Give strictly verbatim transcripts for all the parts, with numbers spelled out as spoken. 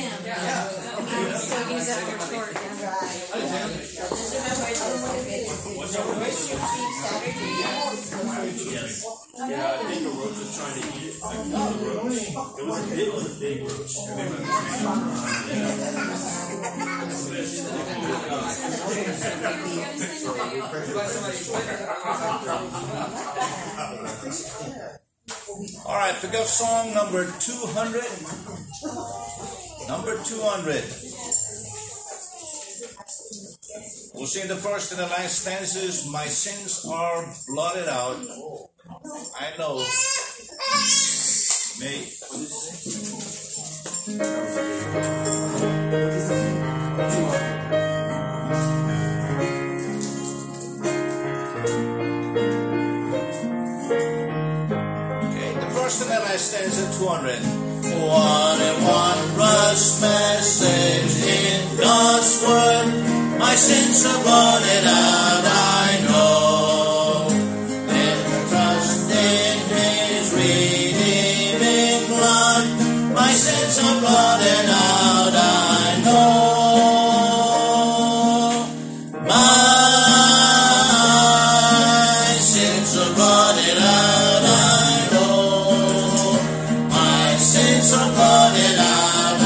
him. Yeah. So he's up for court. Yeah, I think a roach was trying to eat it. Like a roach. It was a big, it was a big roach. All right, pick up song number two hundred. Number two hundred. We'll sing the first and the last stanzas. My sins are blotted out. I know. Me. Okay, the first and the last stanza, two hundred. One and one rush message in God's word. My sins are blotted out, I know. With trust in His redeeming blood, my sins are blotted out, I know. My sins are blotted out, I know. My sins are blotted out.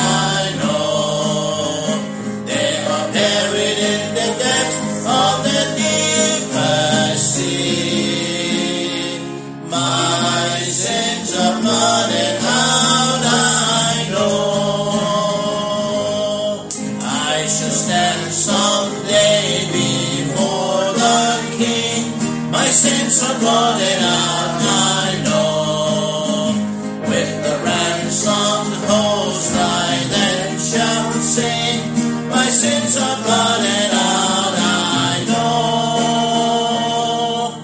Sins are blotted out, I know. With the ransomed host I then shall sing. My sins are blotted out, I know.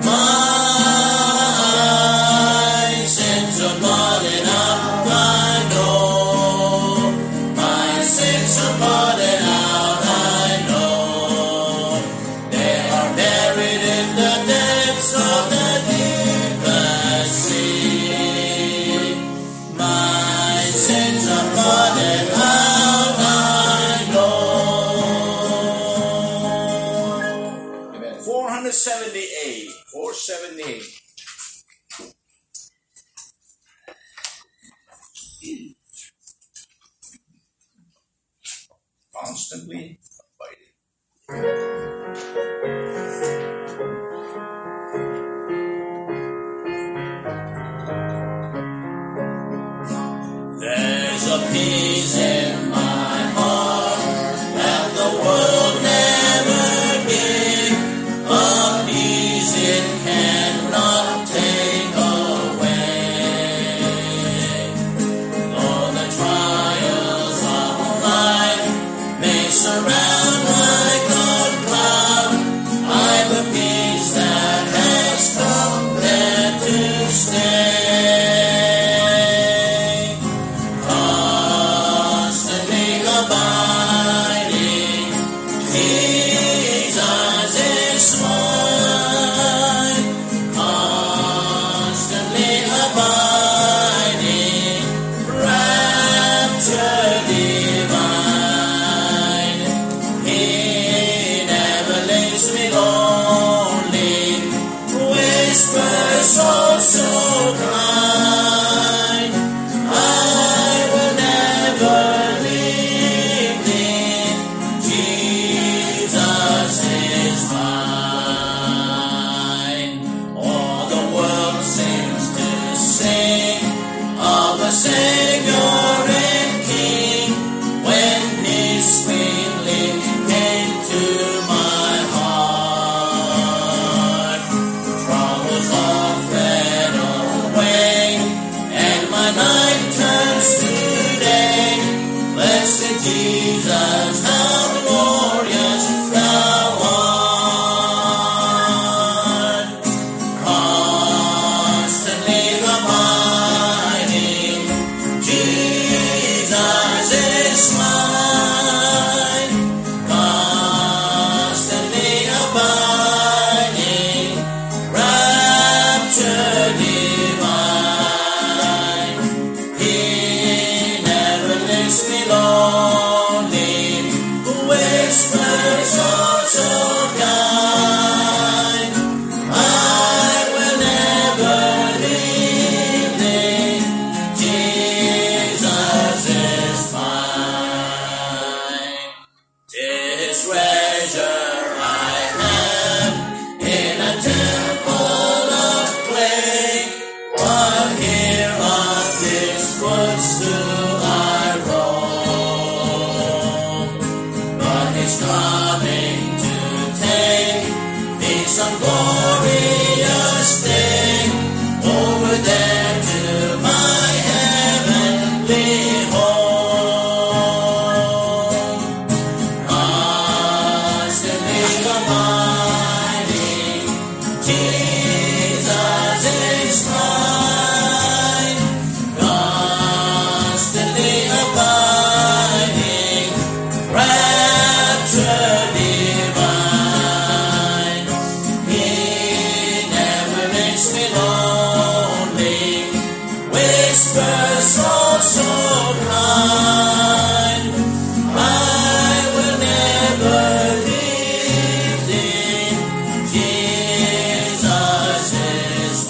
My sins are blotted out, I know. My sins are blotted out, I know. They are buried in the depths of the deepest sea. My sins are blotted out, I know. Amen. four seventy-eight. four seventy-eight. Constantly fighting. There's a peace in my heart that the world never gave, a peace it cannot take away. Though the trials of life may surround like a cloud, I've a peace that has come there to stay. So, so kind, I will never leave thee. Jesus is mine. All the world seems to sing of a Savior and King when His sweetly came to my heart. Troubles all night turns to day. Blessed Jesus, how glorious thou art. Constantly abiding, Jesus is mine. Constantly abiding, rapture divine. He never lives makes me lonely, who whispers oh so kind, I will never leave thee, Jesus is mine. 'Tis treasure I have in a temple of clay, but here on this footstool I roam. But He's coming to take me some glorious day over there to my heavenly home. Constantly abiding, Jesus is mine. Constantly abiding, rapture divine. He never makes me lonely, whispers oh so kind, I will never leave thee, Jesus is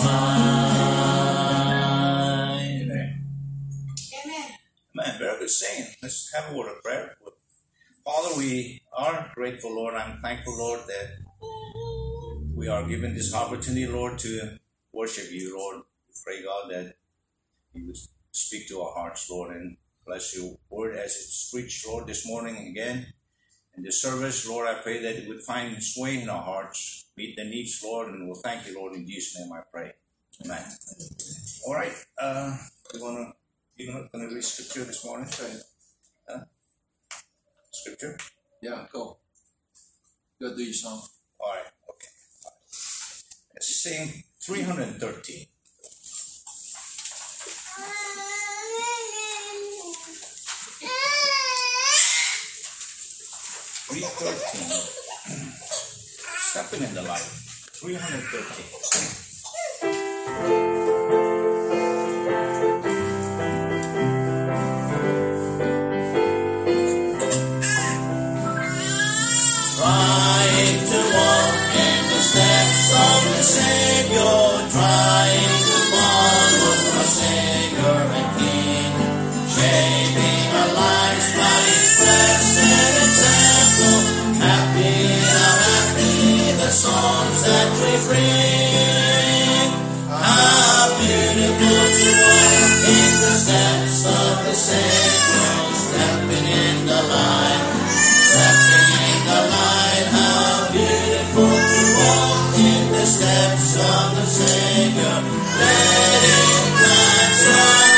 mine. Amen. Amen. Very good saying. Let's have a word of prayer. Father, we are grateful, Lord. I'm thankful, Lord, that we are given this opportunity, Lord, to worship you, Lord. We pray, God, that you would speak to our hearts, Lord, and bless your word as it's preached, Lord, this morning again. In this service, Lord, I pray that it would find its way in our hearts, meet the needs, Lord, and we'll thank you, Lord, in Jesus' name I pray. Amen. All right. Uh, we want to, you know, going to read scripture this morning? Huh? Scripture? Yeah, go. Go do your song. All right. Okay. Let's sing three hundred thirteen. three thirteen. Stepping in the light. three hundred thirteen. Trying to walk in the steps of the Savior, trying to follow our Savior and King, shaping our lives by His blessed example. Happy, how happy the songs that we bring. How beautiful to walk in the steps of the Savior, stepping in the light, stepping in the light. How beautiful to walk in the steps of the Savior, letting glance of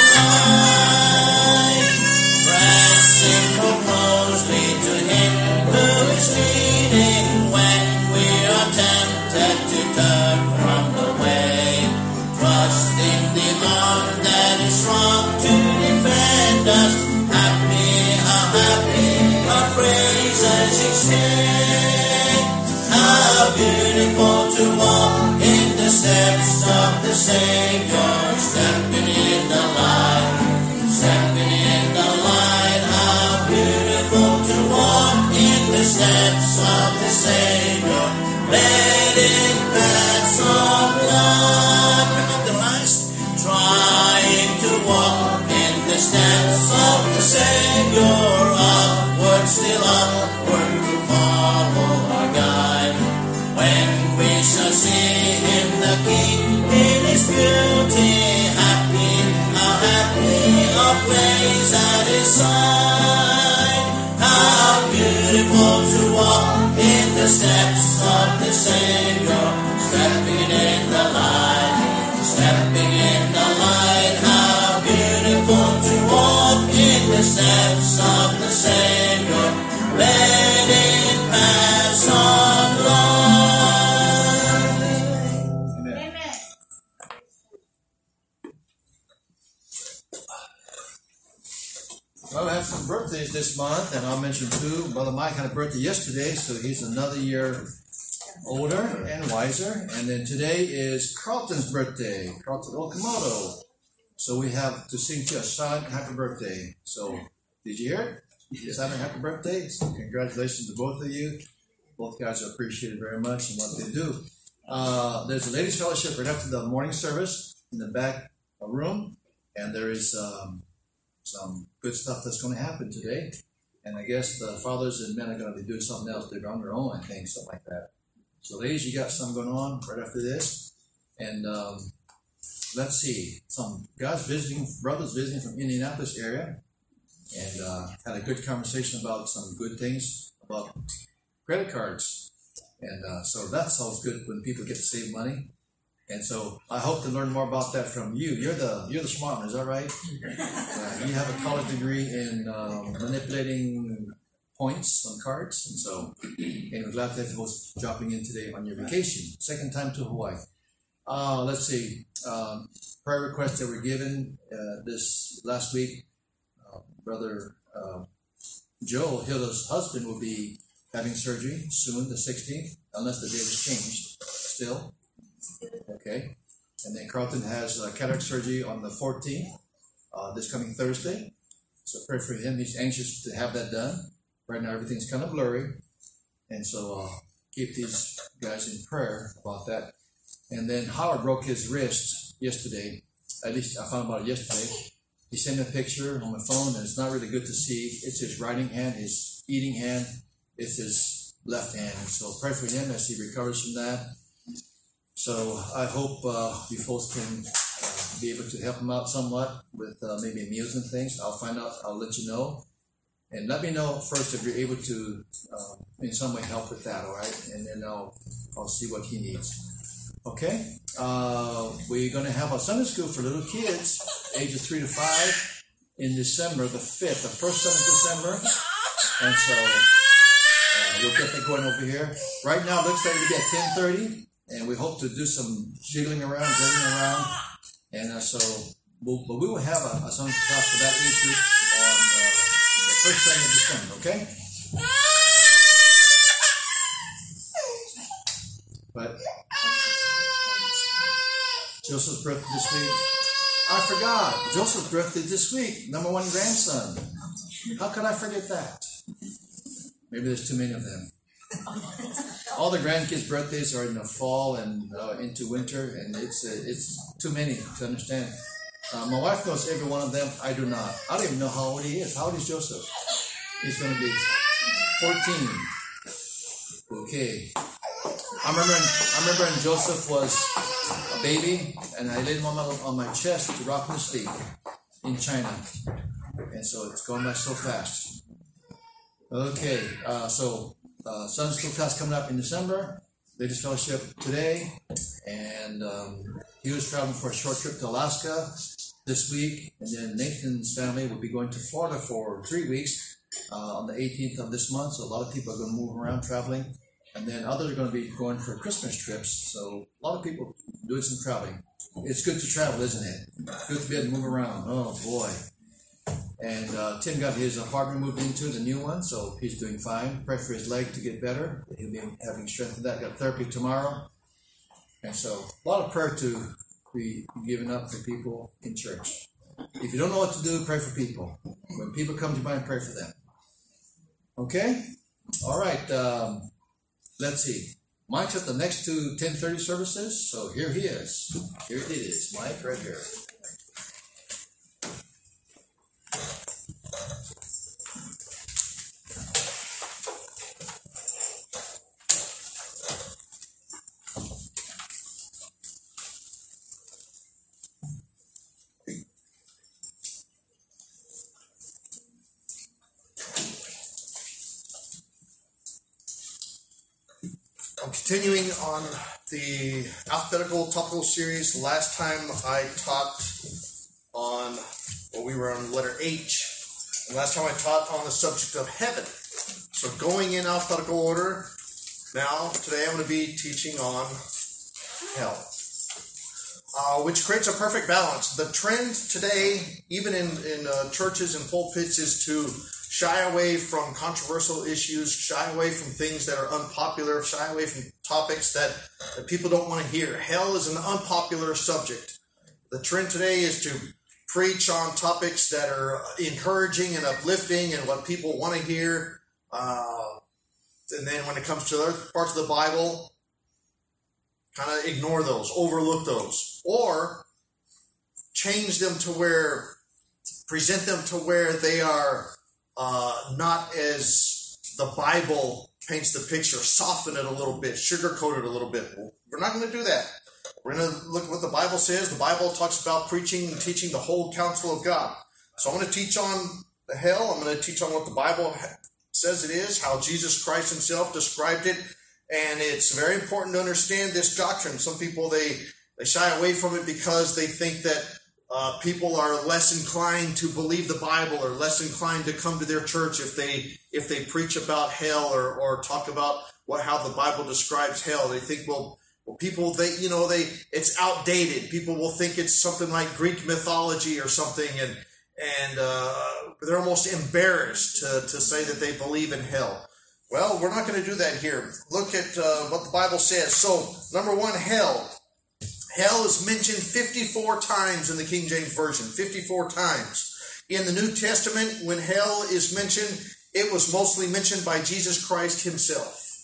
light, pressing more closely to Him who is leading when we are tempted to turn from the way, trusting the Lord that is strong to defend us. Happy, how happy our praises extend. How beautiful to walk in the steps of the Savior, stepping in the light, stepping in the light. How beautiful to walk in the steps of the Savior, letting paths of love. Remember the last? Trying to walk in the steps of the Savior, upward, still upward to follow our guide. When we shall see Him, the King, in His beauty, happy, how happy our place at His side. How beautiful to walk in the steps of the Savior, stepping in the light, stepping in the light. How beautiful to walk in the steps of the Savior, letting paths of life. Amen. Well, we have some birthdays this month, and I'll mention two. Brother Mike had a birthday yesterday, so he's another year older and wiser. And then today is Carlton's birthday, Carlton Okamoto. So we have to sing to a silent happy birthday. So Did you hear it? He's having a happy birthday. So congratulations to both of you. Both guys are appreciated very much in what they do. Uh, there's a ladies' fellowship right after the morning service in the back room, and there is um, some good stuff that's going to happen today. And I guess the fathers and men are going to be doing something else. They're on their own, I think, something like that. So, ladies, you got something going on right after this. And um, let's see, some guys visiting, brothers visiting from Indianapolis area, and uh, had a good conversation about some good things about credit cards. And uh, so that sounds good when people get to save money. And so I hope to learn more about that from you. You're the you're the smart one, is that right? Uh, you have a college degree in um, manipulating points on cards. And so and we're glad that you was dropping in today on your vacation. Second time to Hawaii. Uh, let's see. Um, prayer requests that were given uh, this last week. Uh, Brother uh, Joe, Hilda's husband, will be having surgery soon, the sixteenth, unless the date is changed still. Okay. And then Carlton has uh, cataract surgery on the fourteenth, uh, this coming Thursday. So pray for him. He's anxious to have that done. Right now, everything's kind of blurry. And so uh, keep these guys in prayer about that. And then Howard broke his wrist yesterday. At least I found out yesterday. He sent me a picture on my phone, and it's not really good to see. It's his writing hand, his eating hand. It's his left hand. And so pray for him as he recovers from that. So I hope uh, you folks can uh, be able to help him out somewhat with uh, maybe meals and things. I'll find out. I'll let you know. And let me know first if you're able to uh, in some way help with that, all right? And then I'll, I'll see what he needs. Okay? Uh, we're going to have a Sunday school for little kids, ages three to five, in December the fifth, the first Sunday of December. And so uh, we'll get that going over here. Right now, it looks like we get ten thirty. And we hope to do some jiggling around, jiggling around. And uh, so we'll, but we will have a, a Sunday class for that age group on uh, the first Sunday of December, okay? But Joseph's birthday this week. I forgot. Joseph's birthday this week. Number one grandson. How could I forget that? Maybe there's too many of them. All the grandkids' birthdays are in the fall and uh, into winter, and it's uh, it's too many to understand. Uh, my wife knows every one of them. I do not. I don't even know how old he is. How old is Joseph? He's going to be fourteen. Okay. I remember. I remember when Joseph was a baby, and I laid him on my on my chest to rock him to sleep in China, and so it's going by so fast. Okay. Uh, so. Uh, Sunday school class coming up in December, ladies fellowship today, and um, he was traveling for a short trip to Alaska this week, and then Nathan's family will be going to Florida for three weeks uh, on the eighteenth of this month, so a lot of people are going to move around traveling, and then others are going to be going for Christmas trips, so a lot of people doing some traveling. It's good to travel, isn't it? Good to be able to move around. Oh boy. And uh, Tim got his apartment moved into, the new one, so he's doing fine. Pray for his leg to get better. He'll be having strength in that. Got therapy tomorrow. And so a lot of prayer to be given up for people in church. If you don't know what to do, pray for people. When people come to your mind, pray for them. Okay? All right. Um, let's see. Mike's at the next two ten thirty services, so here he is. Here it is, Mike, right here. Continuing on the alphabetical topical series, last time I taught on, well, we were on letter H, and last time I taught on the subject of heaven. So going in alphabetical order, now today I'm going to be teaching on hell, uh, which creates a perfect balance. The trend today, even in, in uh, churches and pulpits, is to shy away from controversial issues, shy away from things that are unpopular, shy away from topics that, that people don't want to hear. Hell is an unpopular subject. The trend today is to preach on topics that are encouraging and uplifting and what people want to hear. Uh, and then when it comes to other parts of the Bible, kind of ignore those, overlook those, or change them to where, present them to where they are uh, not as the Bible paints the picture, soften it a little bit, sugarcoat it a little bit. We're not going to do that. We're going to look at what the Bible says. The Bible talks about preaching and teaching the whole counsel of God. So I'm going to teach on the hell. I'm going to teach on what the Bible says it is, how Jesus Christ himself described it. And it's very important to understand this doctrine. Some people, they, they shy away from it because they think that uh, people are less inclined to believe the Bible or less inclined to come to their church if they if they preach about hell or, or talk about what how the Bible describes hell. They think, well, well, people, they you know, they it's outdated. People will think it's something like Greek mythology or something, and and uh, they're almost embarrassed to, to say that they believe in hell. Well, we're not going to do that here. Look at uh, what the Bible says. So, number one, hell. Hell is mentioned fifty-four times in the King James Version. fifty-four times. In the New Testament, when hell is mentioned, it was mostly mentioned by Jesus Christ himself.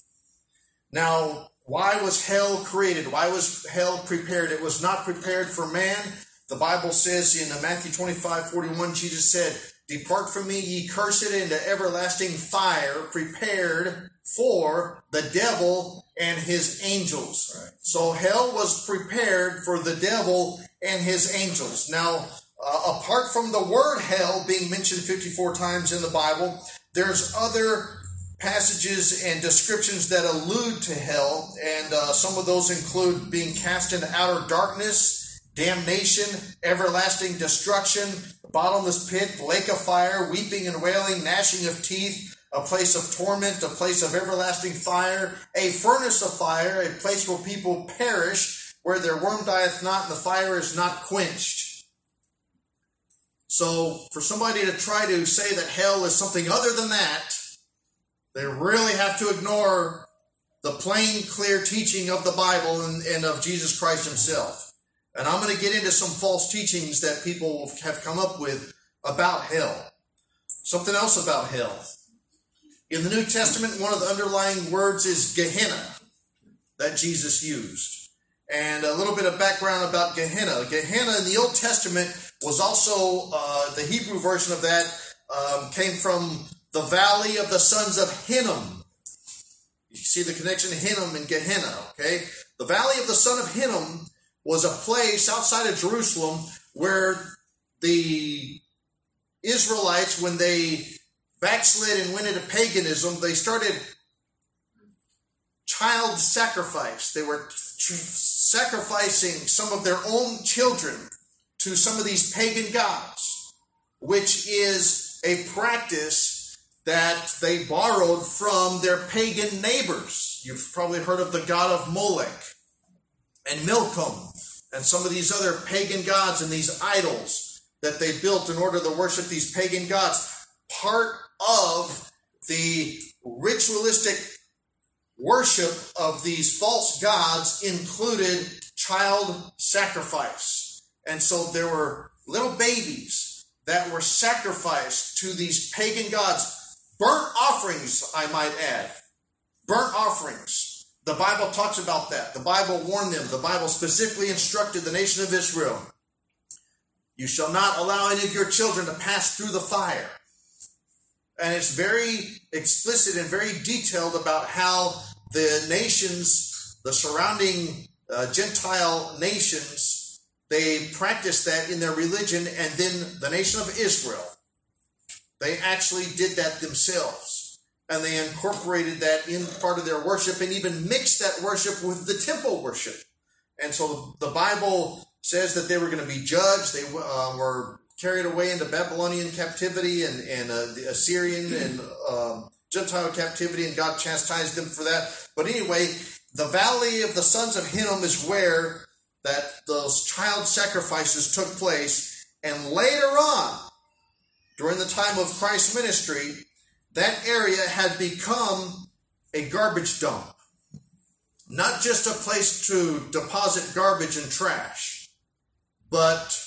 Now, why was hell created? Why was hell prepared? It was not prepared for man. The Bible says in Matthew twenty-five forty-one, Jesus said, "Depart from me, ye cursed, into everlasting fire, prepared for the devil and his angels." Right. So hell was prepared for the devil and his angels. Now, uh, apart from the word hell being mentioned fifty-four times in the Bible, there's other passages and descriptions that allude to hell, and uh, some of those include being cast into outer darkness, damnation, everlasting destruction, bottomless pit, lake of fire, weeping and wailing, gnashing of teeth, a place of torment, a place of everlasting fire, a furnace of fire, a place where people perish, where their worm dieth not and the fire is not quenched. So for somebody to try to say that hell is something other than that, they really have to ignore the plain, clear teaching of the Bible and, and of Jesus Christ himself. And I'm going to get into some false teachings that people have come up with about hell. Something else about hell. In the New Testament, one of the underlying words is Gehenna that Jesus used. And a little bit of background about Gehenna. Gehenna in the Old Testament was also, uh, the Hebrew version of that um, came from the valley of the sons of Hinnom. You see the connection to Hinnom and Gehenna, okay? The valley of the son of Hinnom was a place outside of Jerusalem where the Israelites, when they backslid and went into paganism, they started child sacrifice. They were tr- sacrificing some of their own children to some of these pagan gods, which is a practice that they borrowed from their pagan neighbors. You've probably heard of the god of Molech and Milcom and some of these other pagan gods and these idols that they built in order to worship these pagan gods. Part of the ritualistic worship of these false gods included child sacrifice. And so there were little babies that were sacrificed to these pagan gods. Burnt offerings, I might add. Burnt offerings. The Bible talks about that. The Bible warned them. The Bible specifically instructed the nation of Israel. You shall not allow any of your children to pass through the fire. And it's very explicit and very detailed about how the nations, the surrounding uh, Gentile nations, they practiced that in their religion, and then the nation of Israel, they actually did that themselves. And they incorporated that in part of their worship and even mixed that worship with the temple worship. And so the Bible says that they were going to be judged. They uh, were carried away into Babylonian captivity and, and uh, the Assyrian and um, Gentile captivity, and God chastised them for that. But anyway, the valley of the sons of Hinnom is where that those child sacrifices took place. And later on, during the time of Christ's ministry, that area had become a garbage dump. Not just a place to deposit garbage and trash, but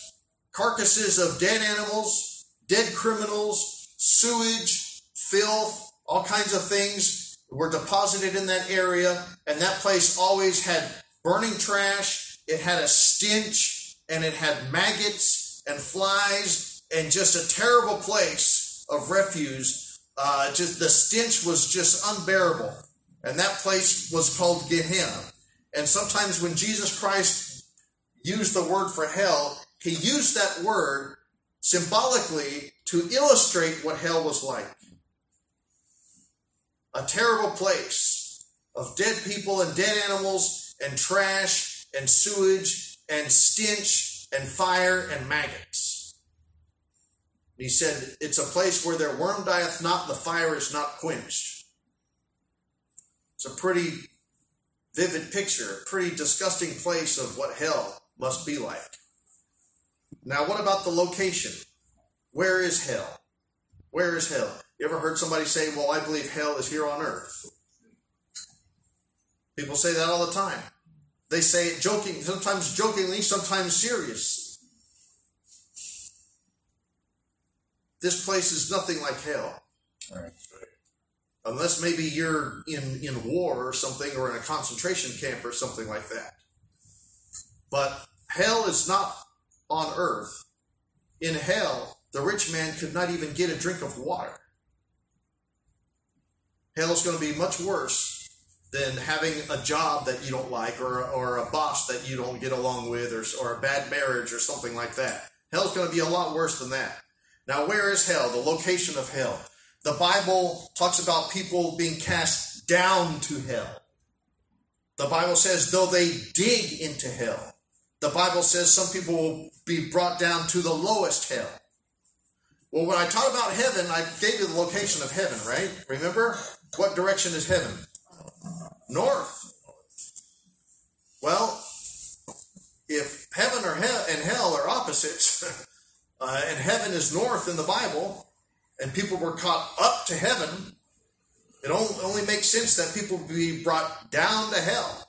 carcasses of dead animals, dead criminals, sewage, filth, all kinds of things were deposited in that area. And that place always had burning trash. It had a stench, and it had maggots and flies, and just a terrible place of refuse. Uh, just the stench was just unbearable. And that place was called Gehenna. And sometimes when Jesus Christ used the word for hell, he used that word symbolically to illustrate what hell was like. A terrible place of dead people and dead animals and trash and sewage and stench and fire and maggots. He said, it's a place where their worm dieth not, the fire is not quenched. It's a pretty vivid picture, a pretty disgusting place of what hell must be like. Now, what about the location? Where is hell? Where is hell? You ever heard somebody say, well, I believe hell is here on earth? People say that all the time. They say it joking, sometimes jokingly, sometimes serious. This place is nothing like hell. All right. Unless maybe you're in, in war or something, or in a concentration camp or something like that. But hell is not on earth. In hell, the rich man could not even get a drink of water. Hell is going to be much worse than having a job that you don't like, or, or a boss that you don't get along with, or, or a bad marriage or something like that. Hell's going to be a lot worse than that. Now, where is hell? The location of hell. The Bible talks about people being cast down to hell. The Bible says, though they dig into hell. The Bible says some people will be brought down to the lowest hell. Well, when I taught about heaven, I gave you the location of heaven, right? Remember? What direction is heaven? North. Well, if heaven or hell and hell are opposites, uh, and heaven is north in the Bible, and people were caught up to heaven, it only makes sense that people be brought down to hell.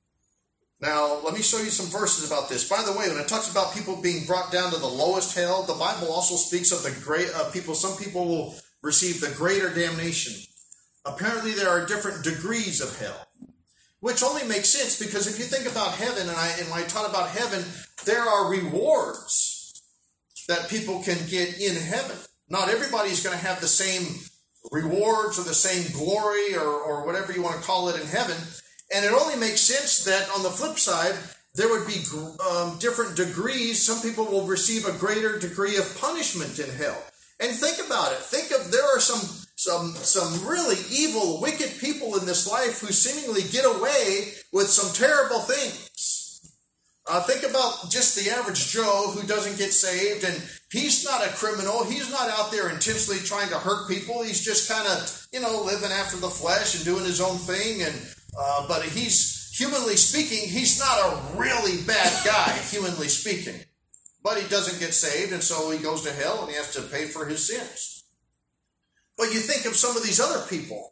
Now, let me show you some verses about this. By the way, when it talks about people being brought down to the lowest hell, the Bible also speaks of the great uh, people. Some people will receive the greater damnation. Apparently, there are different degrees of hell, which only makes sense because if you think about heaven, and I, and when I taught about heaven, there are rewards that people can get in heaven. Not everybody's going to have the same rewards or the same glory or, or whatever you want to call it in heaven. And it only makes sense that on the flip side, there would be um, different degrees. Some people will receive a greater degree of punishment in hell. And think about it. Think of, there are some, some, some really evil, wicked people in this life who seemingly get away with some terrible things. Uh, think about just the average Joe who doesn't get saved, and he's not a criminal. He's not out there intentionally trying to hurt people. He's just kind of, you know, living after the flesh and doing his own thing. And uh, but he's, humanly speaking, he's not a really bad guy, humanly speaking. But he doesn't get saved, and so he goes to hell, and he has to pay for his sins. But you think of some of these other people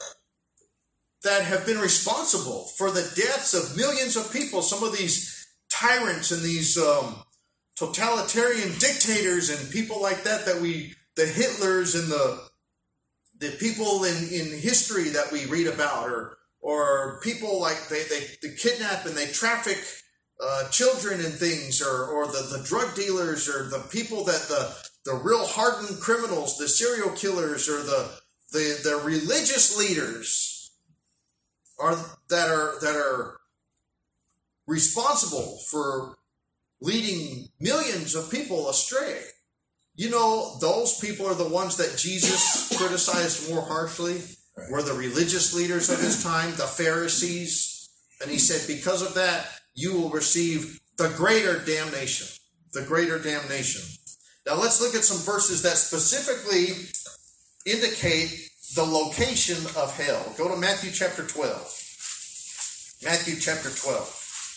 that have been responsible for the deaths of millions of people, some of these tyrants and these um, totalitarian dictators and people like that, that we, the Hitlers and the the people in, in history that we read about, or or people like they, they, they kidnap and they traffic uh, children and things, or, or the, the drug dealers, or the people that the, the real hardened criminals, the serial killers, or the, the, the religious leaders are that are that are responsible for leading millions of people astray. You know, those people are the ones that Jesus criticized more harshly, were the religious leaders of his time, the Pharisees. And he said, because of that, you will receive the greater damnation. The greater damnation. Now let's look at some verses that specifically indicate the location of hell. Go to Matthew chapter twelve. Matthew chapter twelve.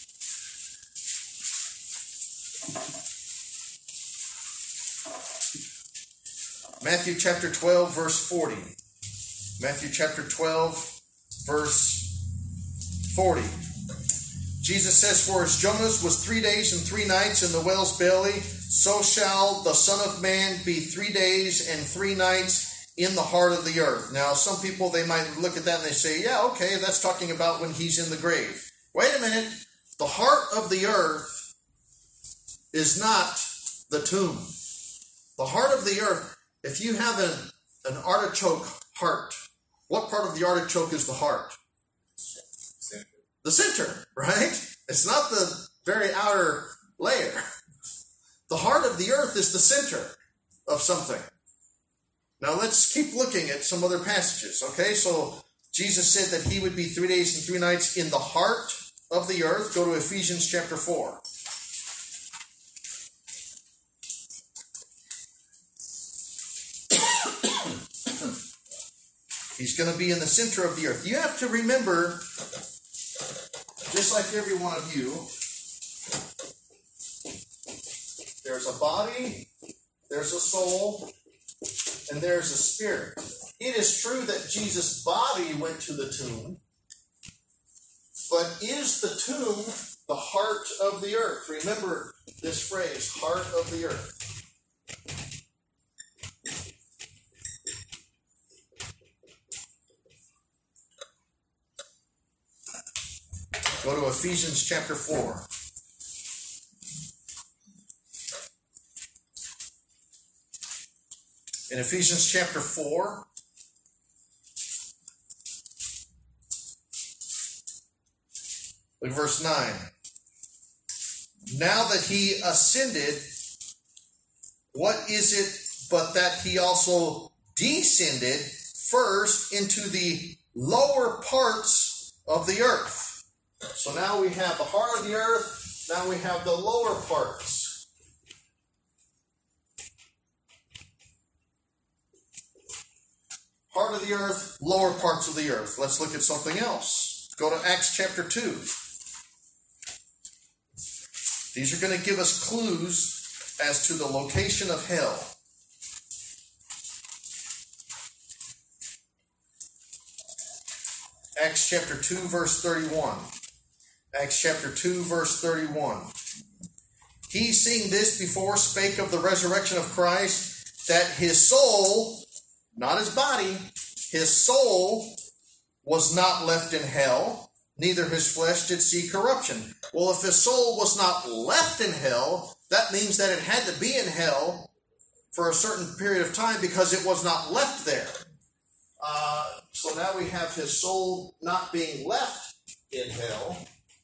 Matthew chapter twelve, verse forty. Matthew chapter twelve, verse forty. Jesus says, for as Jonas was three days and three nights in the whale's belly, so shall the Son of Man be three days and three nights in the heart of the earth. Now, some people, they might look at that and they say, yeah, okay, that's talking about when he's in the grave. Wait a minute. The heart of the earth is not the tomb. The heart of the earth, if you have an, an artichoke heart, what part of the artichoke is the heart? The center, right? It's not the very outer layer. The heart of the earth is the center of something. Now let's keep looking at some other passages, okay? So Jesus said that he would be three days and three nights in the heart of the earth. Go to Ephesians chapter four. He's going to be in the center of the earth. You have to remember, just like every one of you, there's a body, there's a soul, and there's a spirit. It is true that Jesus' body went to the tomb, but is the tomb the heart of the earth? Remember this phrase, heart of the earth. Go to Ephesians chapter four. In Ephesians chapter four, look at verse nine. Now that he ascended, what is it but that he also descended first into the lower parts of the earth? So now we have the heart of the earth, now we have the lower parts. Heart of the earth, lower parts of the earth. Let's look at something else. Go to Acts chapter two. These are going to give us clues as to the location of hell. Acts chapter two, verse thirty-one. Acts chapter two, verse thirty-one. He, seeing this before, spake of the resurrection of Christ, that his soul, not his body, his soul was not left in hell, neither his flesh did see corruption. Well, if his soul was not left in hell, that means that it had to be in hell for a certain period of time because it was not left there. Uh, so now we have his soul not being left in hell.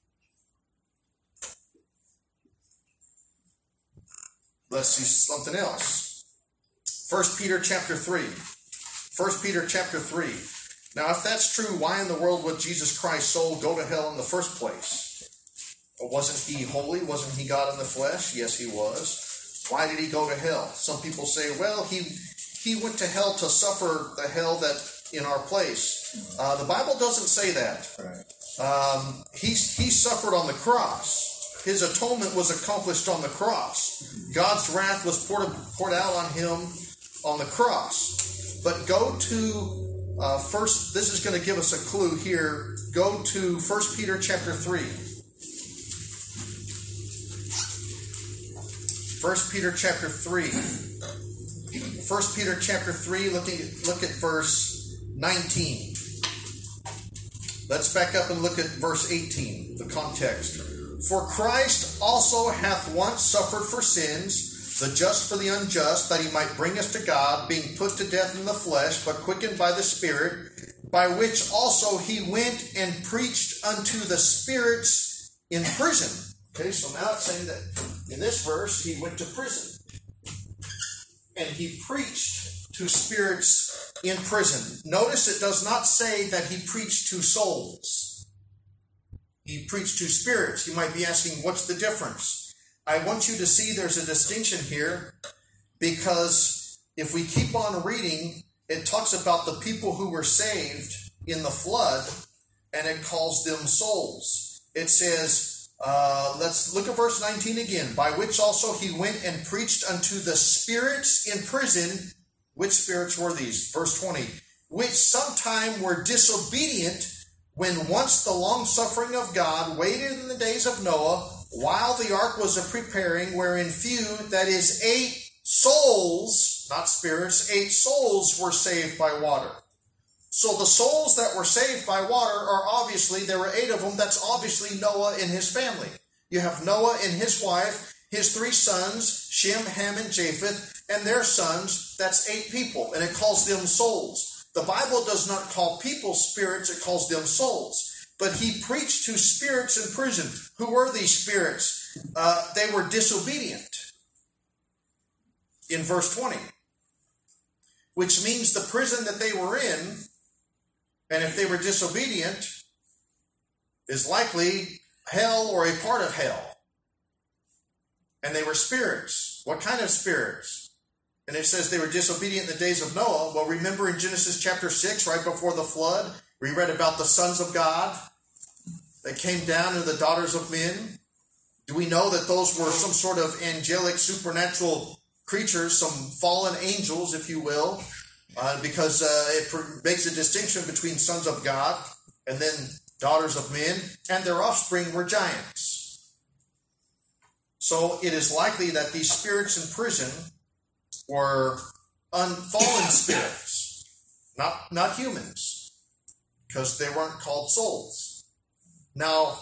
Let's see something else. First Peter chapter three. First Peter chapter three. Now, if that's true, why in the world would Jesus Christ's soul go to hell in the first place? Wasn't he holy? Wasn't he God in the flesh? Yes, he was. Why did he go to hell? Some people say, well, he he went to hell to suffer the hell that in our place. Uh, the Bible doesn't say that. Um, he, he suffered on the cross. His atonement was accomplished on the cross. God's wrath was poured, poured out on him on the cross. But go to uh, first, this is going to give us a clue here. Go to First Peter chapter three. First Peter chapter three. First Peter chapter three, looking at, look at verse nineteen. Let's back up and look at verse eighteen, the context. For Christ also hath once suffered for sins, the just for the unjust, that he might bring us to God, being put to death in the flesh, but quickened by the Spirit, by which also he went and preached unto the spirits in prison. Okay, so now it's saying that in this verse, he went to prison. And he preached to spirits in prison. Notice it does not say that he preached to souls. He preached to spirits. You might be asking, what's the difference? I want you to see there's a distinction here, because if we keep on reading, it talks about the people who were saved in the flood, and it calls them souls. It says, uh, let's look at verse nineteen again. By which also he went and preached unto the spirits in prison. Which spirits were these? Verse twenty. Which sometime were disobedient, when once the long suffering of God waited in the days of Noah, while the ark was a preparing, wherein few, that is, eight souls, not spirits, eight souls were saved by water. So the souls that were saved by water are obviously, there were eight of them, that's obviously Noah and his family. You have Noah and his wife, his three sons, Shem, Ham, and Japheth, and their sons. That's eight people, and it calls them souls. The Bible does not call people spirits, it calls them souls. But he preached to spirits in prison. Who were these spirits? Uh, they were disobedient. In verse twenty. Which means the prison that they were in, and if they were disobedient, is likely hell or a part of hell. And they were spirits. What kind of spirits? And it says they were disobedient in the days of Noah. Well, remember in Genesis chapter six, right before the flood, we read about the sons of God that came down and the daughters of men. Do we know that those were some sort of angelic, supernatural creatures, some fallen angels, if you will, uh, because uh, it makes a distinction between sons of God and then daughters of men, and their offspring were giants. So it is likely that these spirits in prison were unfallen spirits, not, not humans, because they weren't called souls. Now,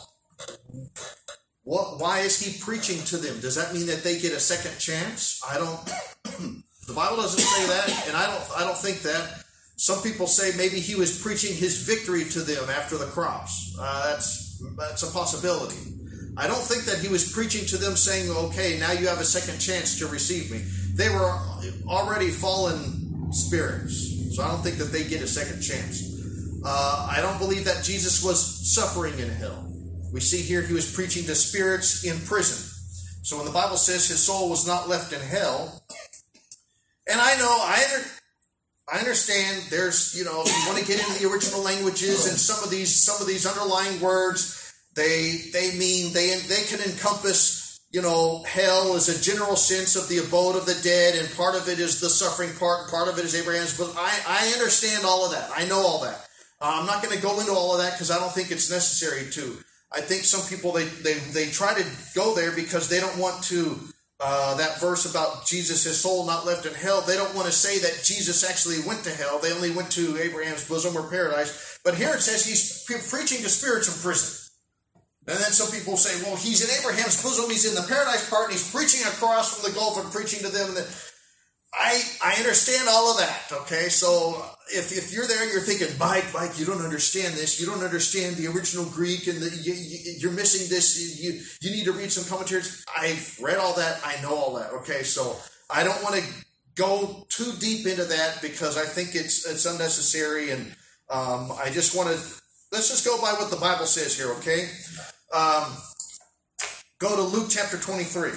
what, why is he preaching to them? Does that mean that they get a second chance? I don't. The Bible doesn't say that, and I don't. I don't think that. Some people say maybe he was preaching his victory to them after the cross. Uh, that's that's a possibility. I don't think that he was preaching to them saying, "Okay, now you have a second chance to receive me." They were already fallen spirits, so I don't think that they get a second chance. Uh, I don't believe that Jesus was suffering in hell. We see here he was preaching to spirits in prison. So when the Bible says his soul was not left in hell, and I know, I, under, I understand there's, you know, if you want to get into the original languages and some of these some of these underlying words, they they mean, they they can encompass, you know, hell as a general sense of the abode of the dead, and part of it is the suffering part, and part of it is Abraham's. But I, I understand all of that. I know all that. Uh, I'm not going to go into all of that because I don't think it's necessary to. I think some people, they, they, they try to go there because they don't want to, uh, that verse about Jesus, his soul not left in hell, they don't want to say that Jesus actually went to hell. They only went to Abraham's bosom or paradise. But here it says he's pre- preaching to spirits in prison. And then some people say, well, he's in Abraham's bosom, he's in the paradise part, and he's preaching across from the gulf and preaching to them. And I I understand all of that, okay? So if, if you're there and you're thinking, Mike, Mike, you don't understand this. You don't understand the original Greek, and the, you, you, you're missing this. You, you need to read some commentaries. I've read all that. I know all that, okay? So I don't want to go too deep into that because I think it's it's unnecessary, and um, I just want to, let's just go by what the Bible says here, okay? Um, go to Luke chapter twenty-three.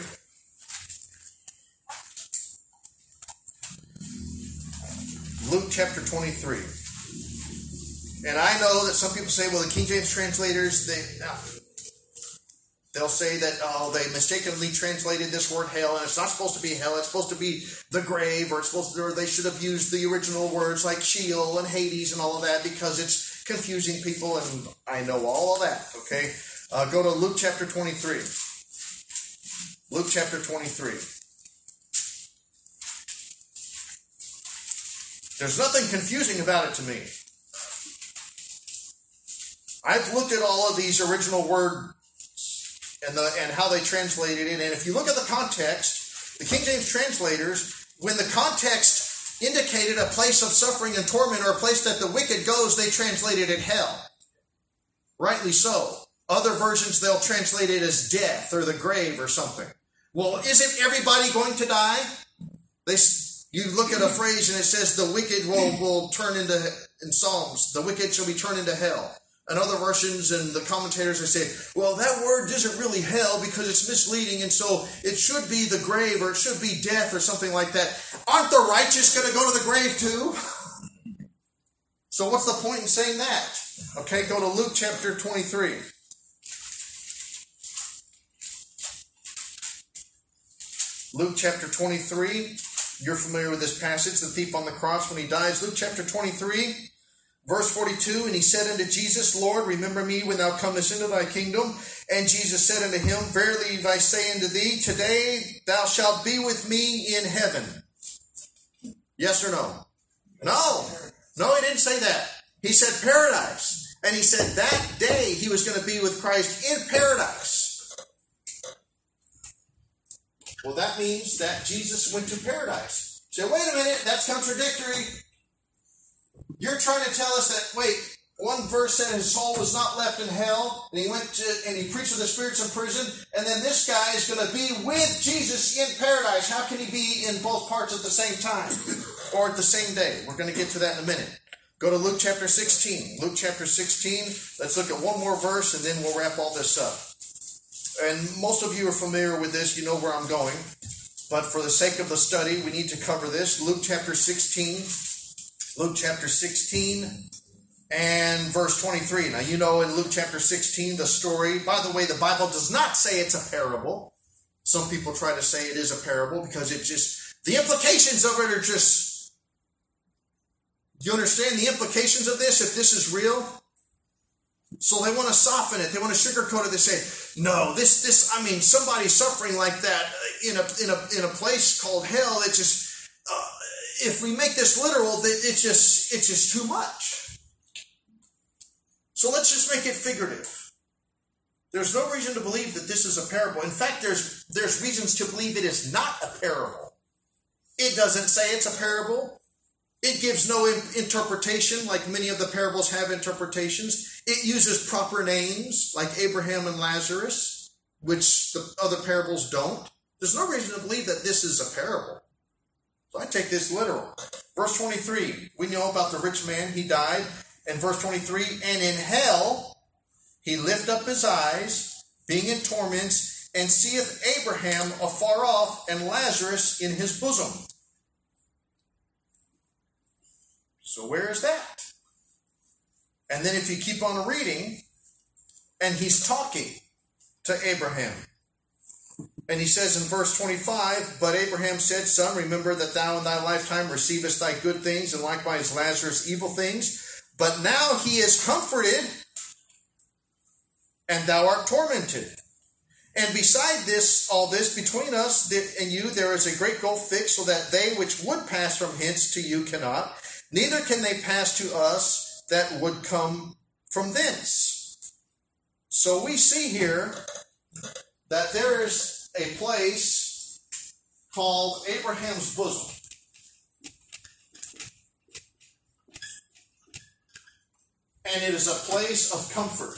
Luke chapter twenty-three. And I know that some people say, well, the King James translators, they, uh, they'll say that, oh, they mistakenly translated this word hell, and it's not supposed to be hell, it's supposed to be the grave, or it's supposed to, or they should have used the original words like Sheol and Hades and all of that because it's confusing people, and I know all of that, okay? Uh, go to Luke chapter twenty-three. Luke chapter twenty-three. There's nothing confusing about it to me. I've looked at all of these original words and the and how they translated it, and if you look at the context, the King James translators, when the context indicated a place of suffering and torment or a place that the wicked goes, they translated it hell. Rightly so. Other versions, they'll translate it as death or the grave or something. Well, isn't everybody going to die? They You look at a phrase and it says the wicked will, will turn into, in Psalms, the wicked shall be turned into hell. And other versions and the commentators, they say, well, that word isn't really hell because it's misleading, and so it should be the grave or it should be death or something like that. Aren't the righteous going to go to the grave too? So what's the point in saying that? Okay, go to Luke chapter twenty-three. Luke chapter twenty-three. You're familiar with this passage, the thief on the cross when he dies. Luke chapter twenty-three, Verse forty-two, and he said unto Jesus, Lord, remember me when thou comest into thy kingdom. And Jesus said unto him, verily I say unto thee, today thou shalt be with me in heaven. Yes or no? No. No, he didn't say that. He said paradise. And he said that day he was going to be with Christ in paradise. Well, that means that Jesus went to paradise. You say, wait a minute, that's contradictory. You're trying to tell us that, wait, one verse said his soul was not left in hell, and he went to, and he preached to the spirits in prison, and then this guy is going to be with Jesus in paradise. How can he be in both parts at the same time or at the same day? We're going to get to that in a minute. Go to Luke chapter sixteen. Luke chapter sixteen. Let's look at one more verse, and then we'll wrap all this up. And most of you are familiar with this. You know where I'm going. But for the sake of the study, we need to cover this. Luke chapter sixteen. Luke chapter sixteen and verse twenty-three. Now, you know in Luke chapter sixteen, the story. By the way, the Bible does not say it's a parable. Some people try to say it is a parable because it just, the implications of it are just, do you understand the implications of this if this is real? So they want to soften it. They want to sugarcoat it. They say, no, this, this, I mean, somebody suffering like that in a, in a, in a place called hell, it just, uh, if we make this literal, it's just, it's just too much. So let's just make it figurative. There's no reason to believe that this is a parable. In fact, there's, there's reasons to believe it is not a parable. It doesn't say it's a parable. It gives no interpretation like many of the parables have interpretations. It uses proper names like Abraham and Lazarus, which the other parables don't. There's no reason to believe that this is a parable. So I take this literal. Verse twenty-three, we know about the rich man. He died. And verse twenty-three, and in hell he lift up his eyes, being in torments, and seeth Abraham afar off and Lazarus in his bosom. So where is that? And then if you keep on reading, and he's talking to Abraham. And he says in verse twenty-five, but Abraham said, Son, remember that thou in thy lifetime receivest thy good things, and likewise Lazarus evil things. But now he is comforted, and thou art tormented. And beside this, all this, between us and you, there is a great gulf fixed, so that they which would pass from hence to you cannot, neither can they pass to us that would come from thence. So we see here that there is a place called Abraham's bosom. And it is a place of comfort.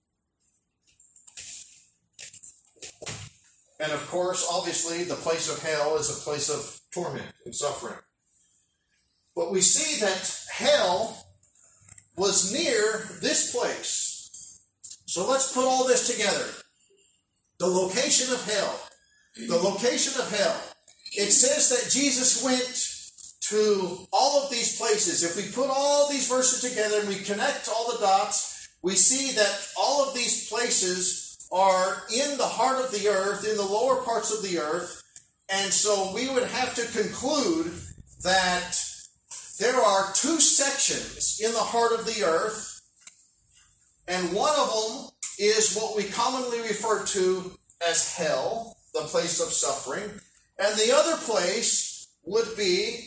And of course, obviously, the place of hell is a place of torment and suffering. But we see that hell was near this place. So let's put all this together. The location of hell. The location of hell. It says that Jesus went to all of these places. If we put all these verses together and we connect all the dots, we see that all of these places are in the heart of the earth, in the lower parts of the earth. And so we would have to conclude that there are two sections in the heart of the earth, and one of them is what we commonly refer to as hell, the place of suffering, and the other place would be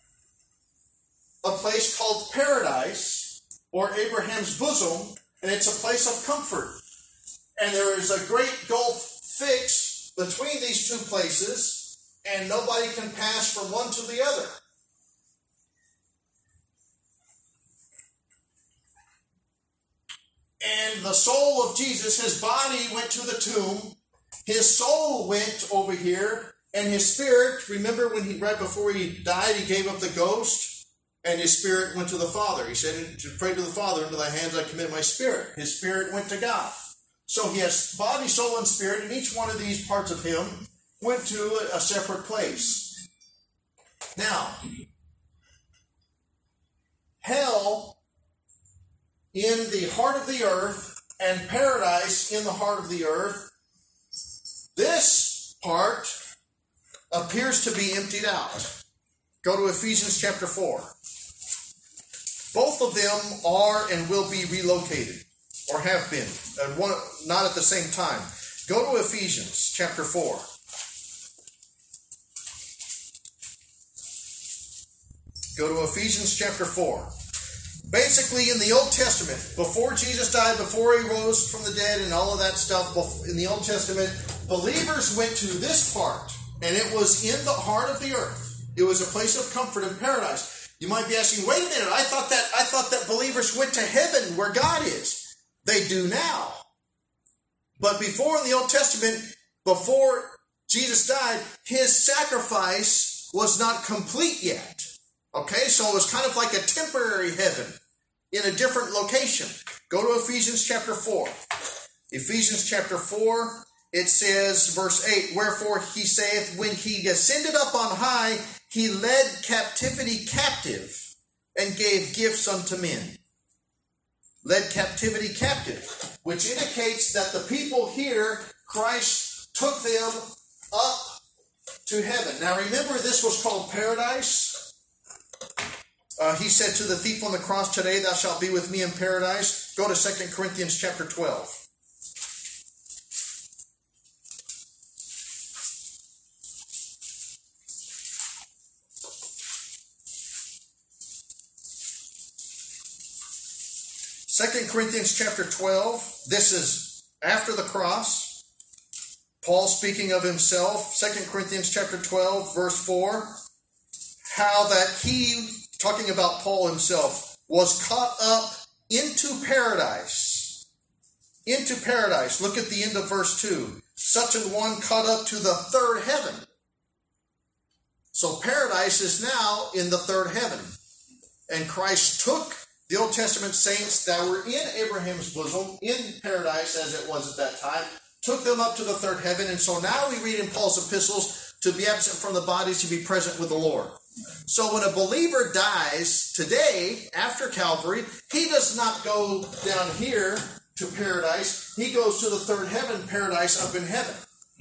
a place called paradise, or Abraham's bosom, and it's a place of comfort. And there is a great gulf fixed between these two places, and nobody can pass from one to the other. And the soul of Jesus, his body went to the tomb, his soul went over here, and his spirit, remember when he, right before he died, he gave up the ghost? And his spirit went to the Father. He said, to pray to the Father, into thy hands I commit my spirit. His spirit went to God. So he has body, soul, and spirit, and each one of these parts of him went to a separate place. Now, hell in the heart of the earth and paradise in the heart of the earth, this part appears to be emptied out. Go to Ephesians chapter four. Both of them are and will be relocated, or have been, and one, not at the same time. Go to Ephesians chapter four. Go to Ephesians chapter four. Basically, in the Old Testament, before Jesus died, before he rose from the dead and all of that stuff, in the Old Testament, believers went to this part, and it was in the heart of the earth. It was a place of comfort and paradise. You might be asking, wait a minute, I thought that I thought that believers went to heaven where God is. They do now. But before in the Old Testament, before Jesus died, his sacrifice was not complete yet. Okay, so it was kind of like a temporary heaven in a different location. Go to Ephesians chapter four. Ephesians chapter four, it says, verse eight, wherefore he saith, when he ascended up on high, he led captivity captive and gave gifts unto men. Led captivity captive, which indicates that the people here, Christ took them up to heaven. Now remember, this was called paradise. Uh, he said to the thief on the cross, today thou shalt be with me in paradise. Go to Second Corinthians chapter twelve. Second Corinthians chapter twelve. This is after the cross. Paul speaking of himself. Second Corinthians chapter twelve, verse four. How that he, talking about Paul himself, was caught up into paradise. Into paradise. Look at the end of verse two. Such an one caught up to the third heaven. So paradise is now in the third heaven. And Christ took the Old Testament saints that were in Abraham's bosom, in paradise as it was at that time, took them up to the third heaven. And so now we read in Paul's epistles, to be absent from the bodies, to be present with the Lord. So when a believer dies today, after Calvary, he does not go down here to paradise. He goes to the third heaven, paradise up in heaven.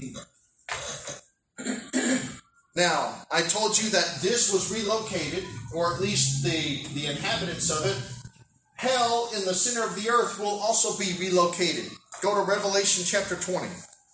Now, I told you that this was relocated, or at least the, the inhabitants of it. Hell in the center of the earth will also be relocated. Go to Revelation chapter twenty.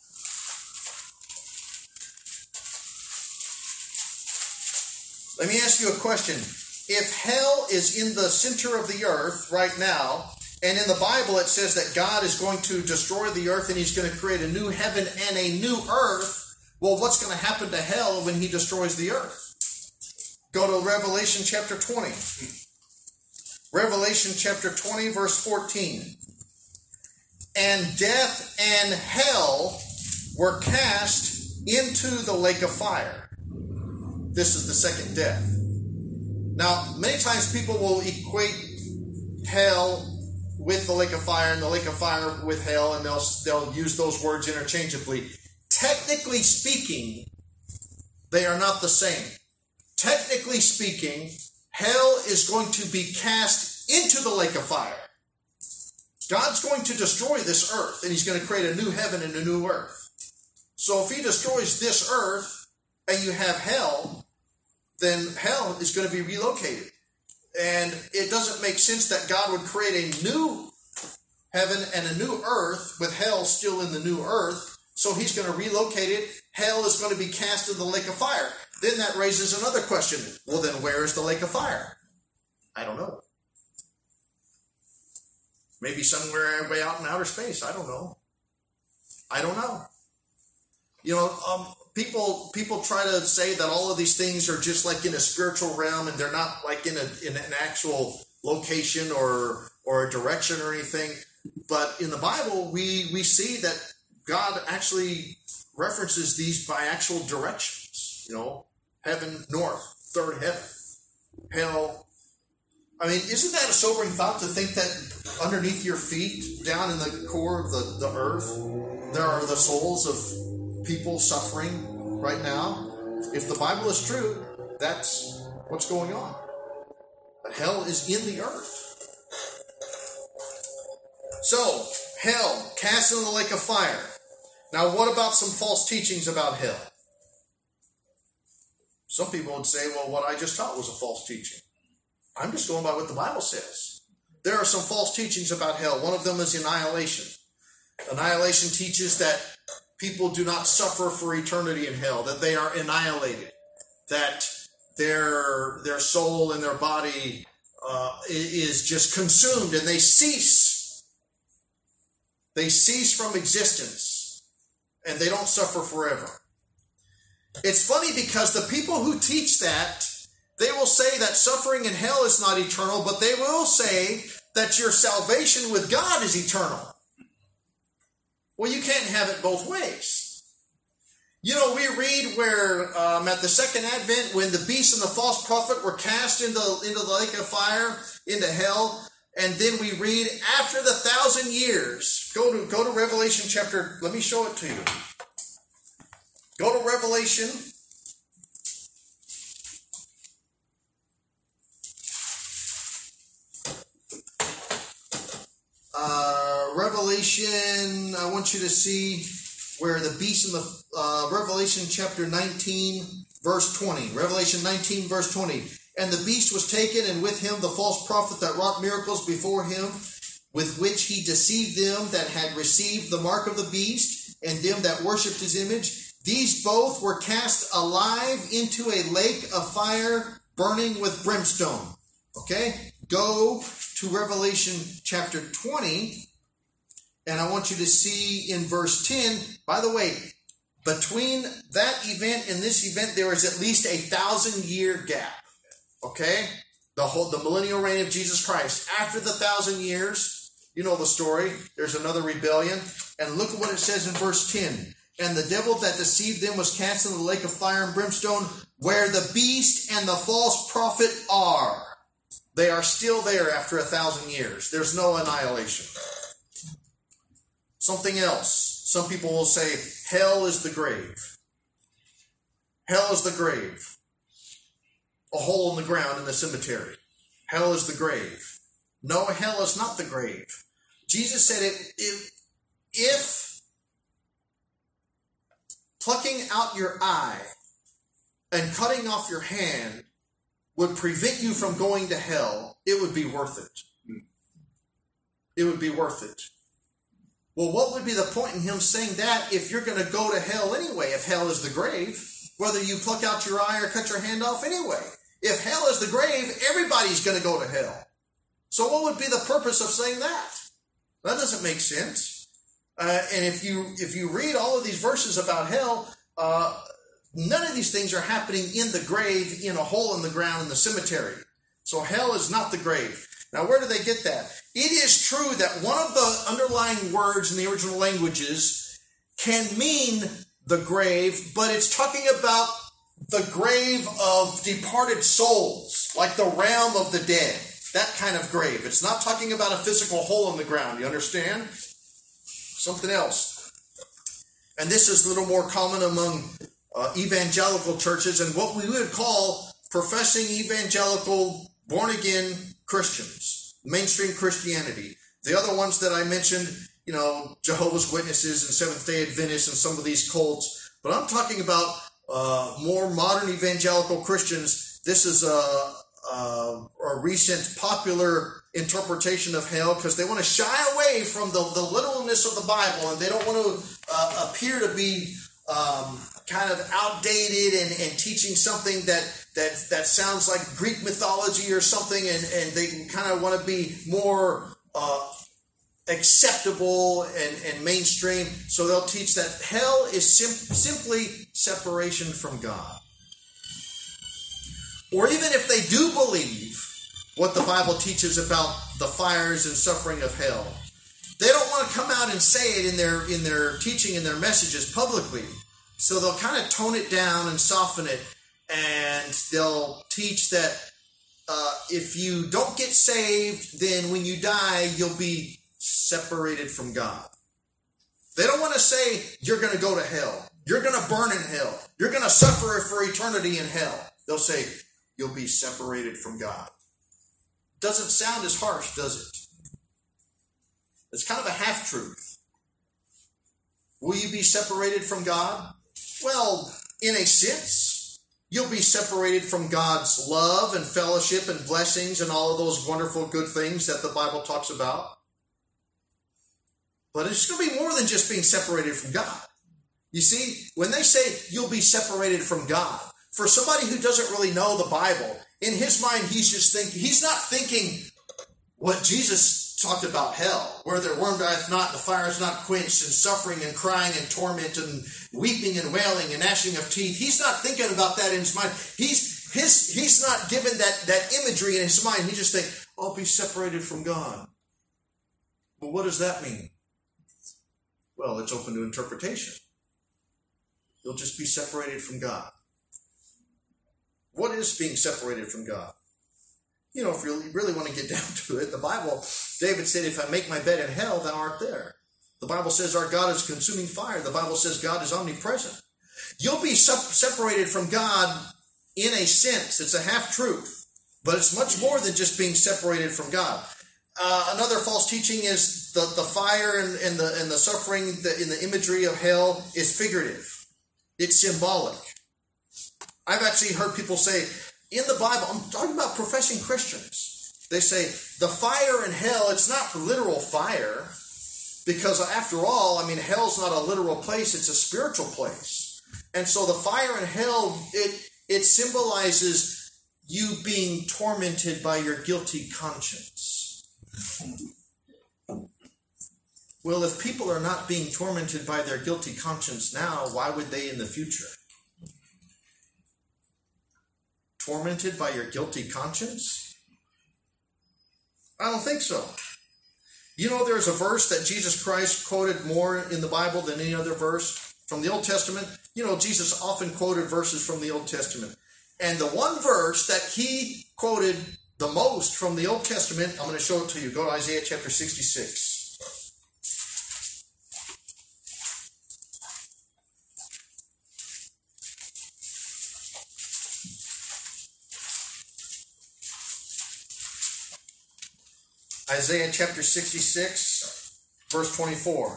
Let me ask you a question. If hell is in the center of the earth right now, and in the Bible it says that God is going to destroy the earth and he's going to create a new heaven and a new earth, well, what's going to happen to hell when he destroys the earth? Go to Revelation chapter twenty. Revelation chapter twenty, verse fourteen. And death and hell were cast into the lake of fire. This is the second death. Now, many times people will equate hell with the lake of fire and the lake of fire with hell, and they'll, they'll use those words interchangeably. Technically speaking, they are not the same. Technically speaking, hell is going to be cast into the lake of fire. God's going to destroy this earth, and he's going to create a new heaven and a new earth. So if he destroys this earth, and you have hell, then hell is going to be relocated. And it doesn't make sense that God would create a new heaven and a new earth with hell still in the new earth. So he's going to relocate it. Hell is going to be cast in the lake of fire. Then that raises another question. Well, then where is the lake of fire? I don't know. Maybe somewhere way out in outer space. I don't know. I don't know. You know, um, people people try to say that all of these things are just like in a spiritual realm, and they're not like in a in an actual location or or a direction or anything. But in the Bible, we we see that God actually references these by actual directions. You know, heaven, north, third heaven, hell. I mean, isn't that a sobering thought to think that underneath your feet, down in the core of the, the earth, there are the souls of people suffering right now? If the Bible is true, that's what's going on. But hell is in the earth. So, hell, cast into the lake of fire. Now, what about some false teachings about hell? Some people would say, well, what I just taught was a false teaching. I'm just going by what the Bible says. There are some false teachings about hell. One of them is annihilation. Annihilation teaches that people do not suffer for eternity in hell, that they are annihilated, that their, their soul and their body uh, is just consumed and they cease. They cease from existence and they don't suffer forever. It's funny because the people who teach that, they will say that suffering in hell is not eternal, but they will say that your salvation with God is eternal. Well, you can't have it both ways. You know, we read where um, at the second advent, when the beast and the false prophet were cast into, into the lake of fire, into hell, and then we read after the thousand years, go to, go to Revelation chapter, let me show it to you. Go to Revelation Uh, Revelation, I want you to see where the beast in the, uh, Revelation chapter nineteen, verse twenty. Revelation nineteen, verse twenty. And the beast was taken, and with him the false prophet that wrought miracles before him, with which he deceived them that had received the mark of the beast, and them that worshipped his image. These both were cast alive into a lake of fire, burning with brimstone. Okay? Go to Revelation chapter twenty, and I want you to see in verse ten, by the way, between that event and this event, there is at least a thousand year gap. Okay? The whole, the millennial reign of Jesus Christ. After the thousand years, you know the story, there's another rebellion. And look at what it says in verse ten. And the devil that deceived them was cast into the lake of fire and brimstone, where the beast and the false prophet are. They are still there after a thousand years. There's no annihilation. Something else. Some people will say, hell is the grave. Hell is the grave. A hole in the ground in the cemetery. Hell is the grave. No, hell is not the grave. Jesus said, if, if, if plucking out your eye and cutting off your hand would prevent you from going to hell, it would be worth it. It would be worth it. Well, what would be the point in him saying that if you're going to go to hell anyway, if hell is the grave, whether you pluck out your eye or cut your hand off anyway? If hell is the grave, everybody's going to go to hell. So what would be the purpose of saying that? That doesn't make sense. Uh, and if you if you read all of these verses about hell, uh, none of these things are happening in the grave, in a hole in the ground in the cemetery. So hell is not the grave. Now, where do they get that? It is true that one of the underlying words in the original languages can mean the grave, but it's talking about the grave of departed souls, like the realm of the dead, that kind of grave. It's not talking about a physical hole in the ground, you understand? Something else. And this is a little more common among Uh, evangelical churches and what we would call professing evangelical born-again Christians, mainstream Christianity. The other ones that I mentioned, you know, Jehovah's Witnesses and Seventh-day Adventists and some of these cults. But I'm talking about uh, more modern evangelical Christians. This is a, a, a recent popular interpretation of hell because they want to shy away from the, the literalness of the Bible, and they don't want to uh, appear to be Um, kind of outdated and, and teaching something that, that that sounds like Greek mythology or something, and, and they kind of want to be more uh, acceptable and, and mainstream. So they'll teach that hell is sim- simply separation from God. Or even if they do believe what the Bible teaches about the fires and suffering of hell, they don't want to come out and say it in their in their teaching and their messages publicly. So they'll kind of tone it down and soften it, and they'll teach that uh, if you don't get saved, then when you die, you'll be separated from God. They don't want to say you're going to go to hell. You're going to burn in hell. You're going to suffer for eternity in hell. They'll say you'll be separated from God. Doesn't sound as harsh, does it? It's kind of a half-truth. Will you be separated from God? Well, in a sense, You'll be separated from God's love and fellowship and blessings and all of those wonderful good things that the Bible talks about. But it's going to be more than just being separated from God. You see, when they say you'll be separated from God, for somebody who doesn't really know the Bible, in his mind, he's just thinking, he's not thinking what Jesus talked about hell, where their worm dieth not, the fire is not quenched, and suffering and crying and torment and weeping and wailing and gnashing of teeth. He's not thinking about that in his mind. He's his he's not given that, that imagery in his mind. He just thinks, I'll be separated from God. Well, what does that mean? Well, it's open to interpretation. You'll just be separated from God. What is being separated from God? You know, if you really want to get down to it, the Bible, David said, if I make my bed in hell, thou art there. The Bible says our God is consuming fire. The Bible says God is omnipresent. You'll be separated from God in a sense. It's a half-truth. But it's much more than just being separated from God. Uh, another false teaching is the, the fire and, and, the, and the suffering the, in the imagery of hell is figurative. It's symbolic. I've actually heard people say, in the Bible, I'm talking about professing Christians. They say, the fire in hell, it's not literal fire. Because after all, I mean, hell's not a literal place, it's a spiritual place. And so the fire in hell, it, it symbolizes you being tormented by your guilty conscience. Well, if people are not being tormented by their guilty conscience now, why would they in the future? Tormented by your guilty conscience? I don't think so. You know, there's a verse that Jesus Christ quoted more in the Bible than any other verse from the Old Testament. You know, Jesus often quoted verses from the Old Testament. And the one verse that he quoted the most from the Old Testament, I'm going to show it to you. Go to Isaiah chapter sixty-six. Isaiah chapter sixty-six, verse twenty-four.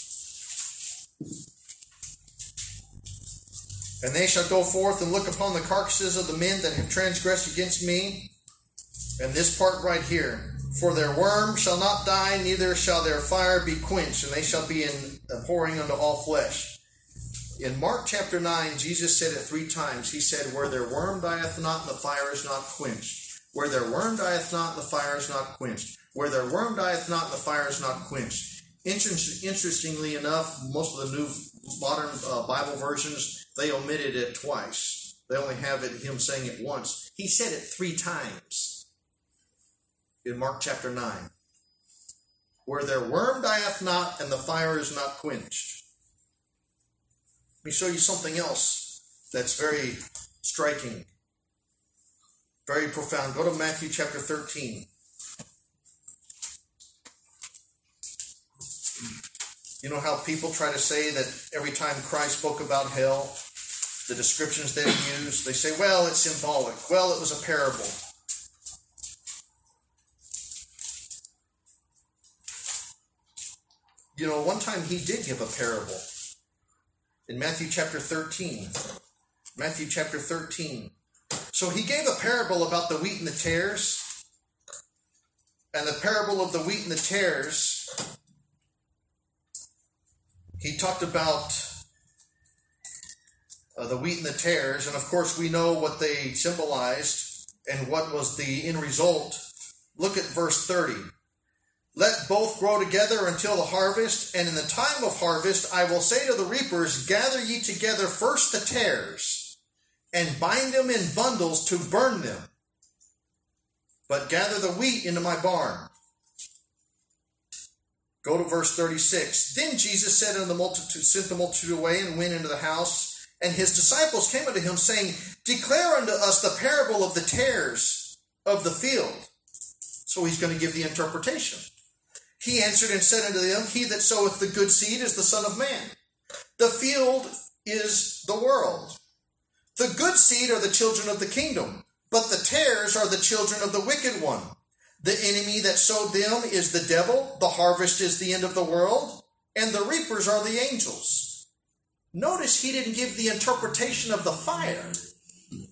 And they shall go forth and look upon the carcasses of the men that have transgressed against me. And this part right here. For their worm shall not die, neither shall their fire be quenched, and they shall be in abhorring unto all flesh. In Mark chapter nine, Jesus said it three times. He said, where their worm dieth not, the fire is not quenched. Where their worm dieth not, the fire is not quenched. Where their worm dieth not, the fire is not quenched. Interestingly enough, most of the new modern uh, Bible versions, they omitted it twice. They only have it him saying it once. He said it three times in Mark chapter nine. Where their worm dieth not, and the fire is not quenched. Let me show you something else that's very striking, very profound. Go to Matthew chapter thirteen. You know how people try to say that every time Christ spoke about hell, the descriptions they use, they say, well, it's symbolic. Well, it was a parable. You know, one time he did give a parable. In Matthew chapter thirteen. Matthew chapter thirteen. So he gave a parable about the wheat and the tares. And the parable of the wheat and the tares, he talked about uh, the wheat and the tares, and of course we know what they symbolized and what was the end result. Look at verse thirty. Let both grow together until the harvest, and in the time of harvest I will say to the reapers, gather ye together first the tares, and bind them in bundles to burn them, but gather the wheat into my barn. Go to verse thirty-six. Then Jesus said unto the multitude, sent the multitude away, and went into the house. And his disciples came unto him, saying, declare unto us the parable of the tares of the field. So he's going to give the interpretation. He answered and said unto them, he that soweth the good seed is the Son of Man. The field is the world. The good seed are the children of the kingdom, but the tares are the children of the wicked one. The enemy that sowed them is the devil. The harvest is the end of the world, and the reapers are the angels. Notice he didn't give the interpretation of the fire.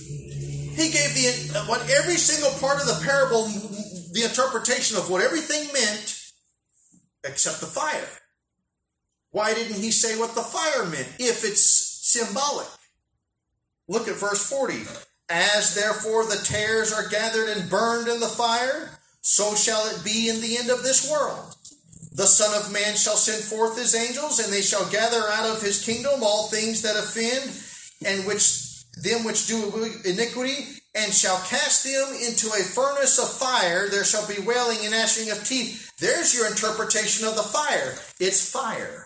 He gave the what every single part of the parable, the interpretation of what everything meant, except the fire. Why didn't he say what the fire meant if it's symbolic? Look at verse forty. As therefore the tares are gathered and burned in the fire, so shall it be in the end of this world. The Son of Man shall send forth his angels, and they shall gather out of his kingdom all things that offend, and which them which do iniquity, and shall cast them into a furnace of fire. There shall be wailing and gnashing of teeth. There's your interpretation of the fire. It's fire.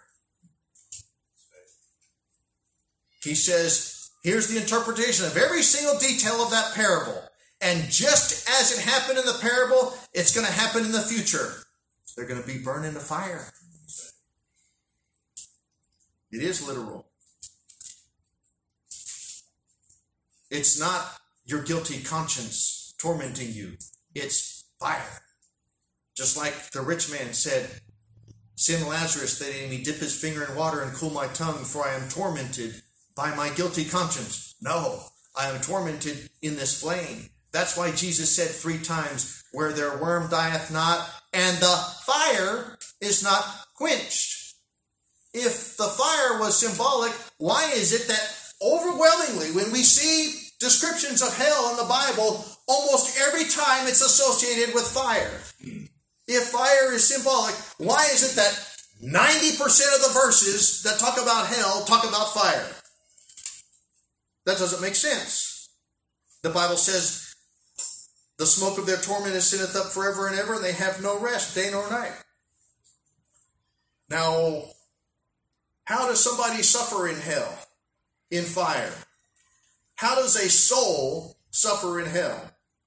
He says, here's the interpretation of every single detail of that parable. And just as it happened in the parable, it's going to happen in the future. They're going to be burned in the fire. It is literal. It's not your guilty conscience tormenting you. It's fire. Just like the rich man said, send Lazarus that he may dip his finger in water and cool my tongue, for I am tormented by my guilty conscience. No, I am tormented in this flame. That's why Jesus said three times, where their worm dieth not, and the fire is not quenched. If the fire was symbolic, why is it that overwhelmingly, when we see descriptions of hell in the Bible, almost every time it's associated with fire? If fire is symbolic, why is it that ninety percent of the verses that talk about hell talk about fire? That doesn't make sense. The Bible says, the smoke of their torment ascendeth up forever and ever, and they have no rest, day nor night. Now, how does somebody suffer in hell, in fire? How does a soul suffer in hell?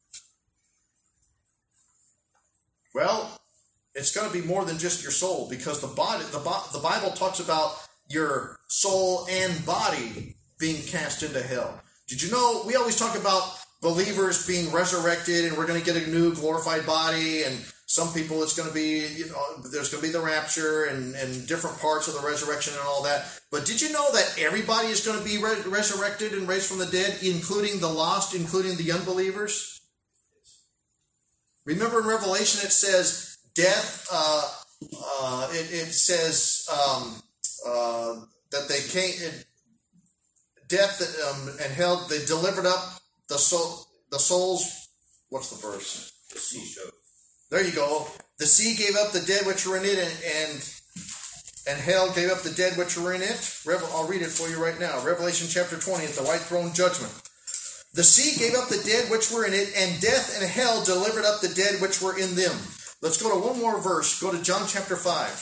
Well, it's going to be more than just your soul, because the body, the, the Bible talks about your soul and body being cast into hell. Did you know, we always talk about believers being resurrected and we're going to get a new glorified body, and some people it's going to be, you know, there's going to be the rapture and, and different parts of the resurrection and all that. But did you know that everybody is going to be re- resurrected and raised from the dead, including the lost, including the unbelievers? Remember in Revelation it says death, uh, uh, it, it says um, uh, that they came, it, death um, and hell, they delivered up the soul, the souls. What's the verse? The sea show. There you go. The sea gave up the dead which were in it, and and, and hell gave up the dead which were in it. Revel, I'll read it for you right now. Revelation chapter twenty, at the white throne judgment. The sea gave up the dead which were in it, and death and hell delivered up the dead which were in them. Let's go to one more verse. Go to John chapter five.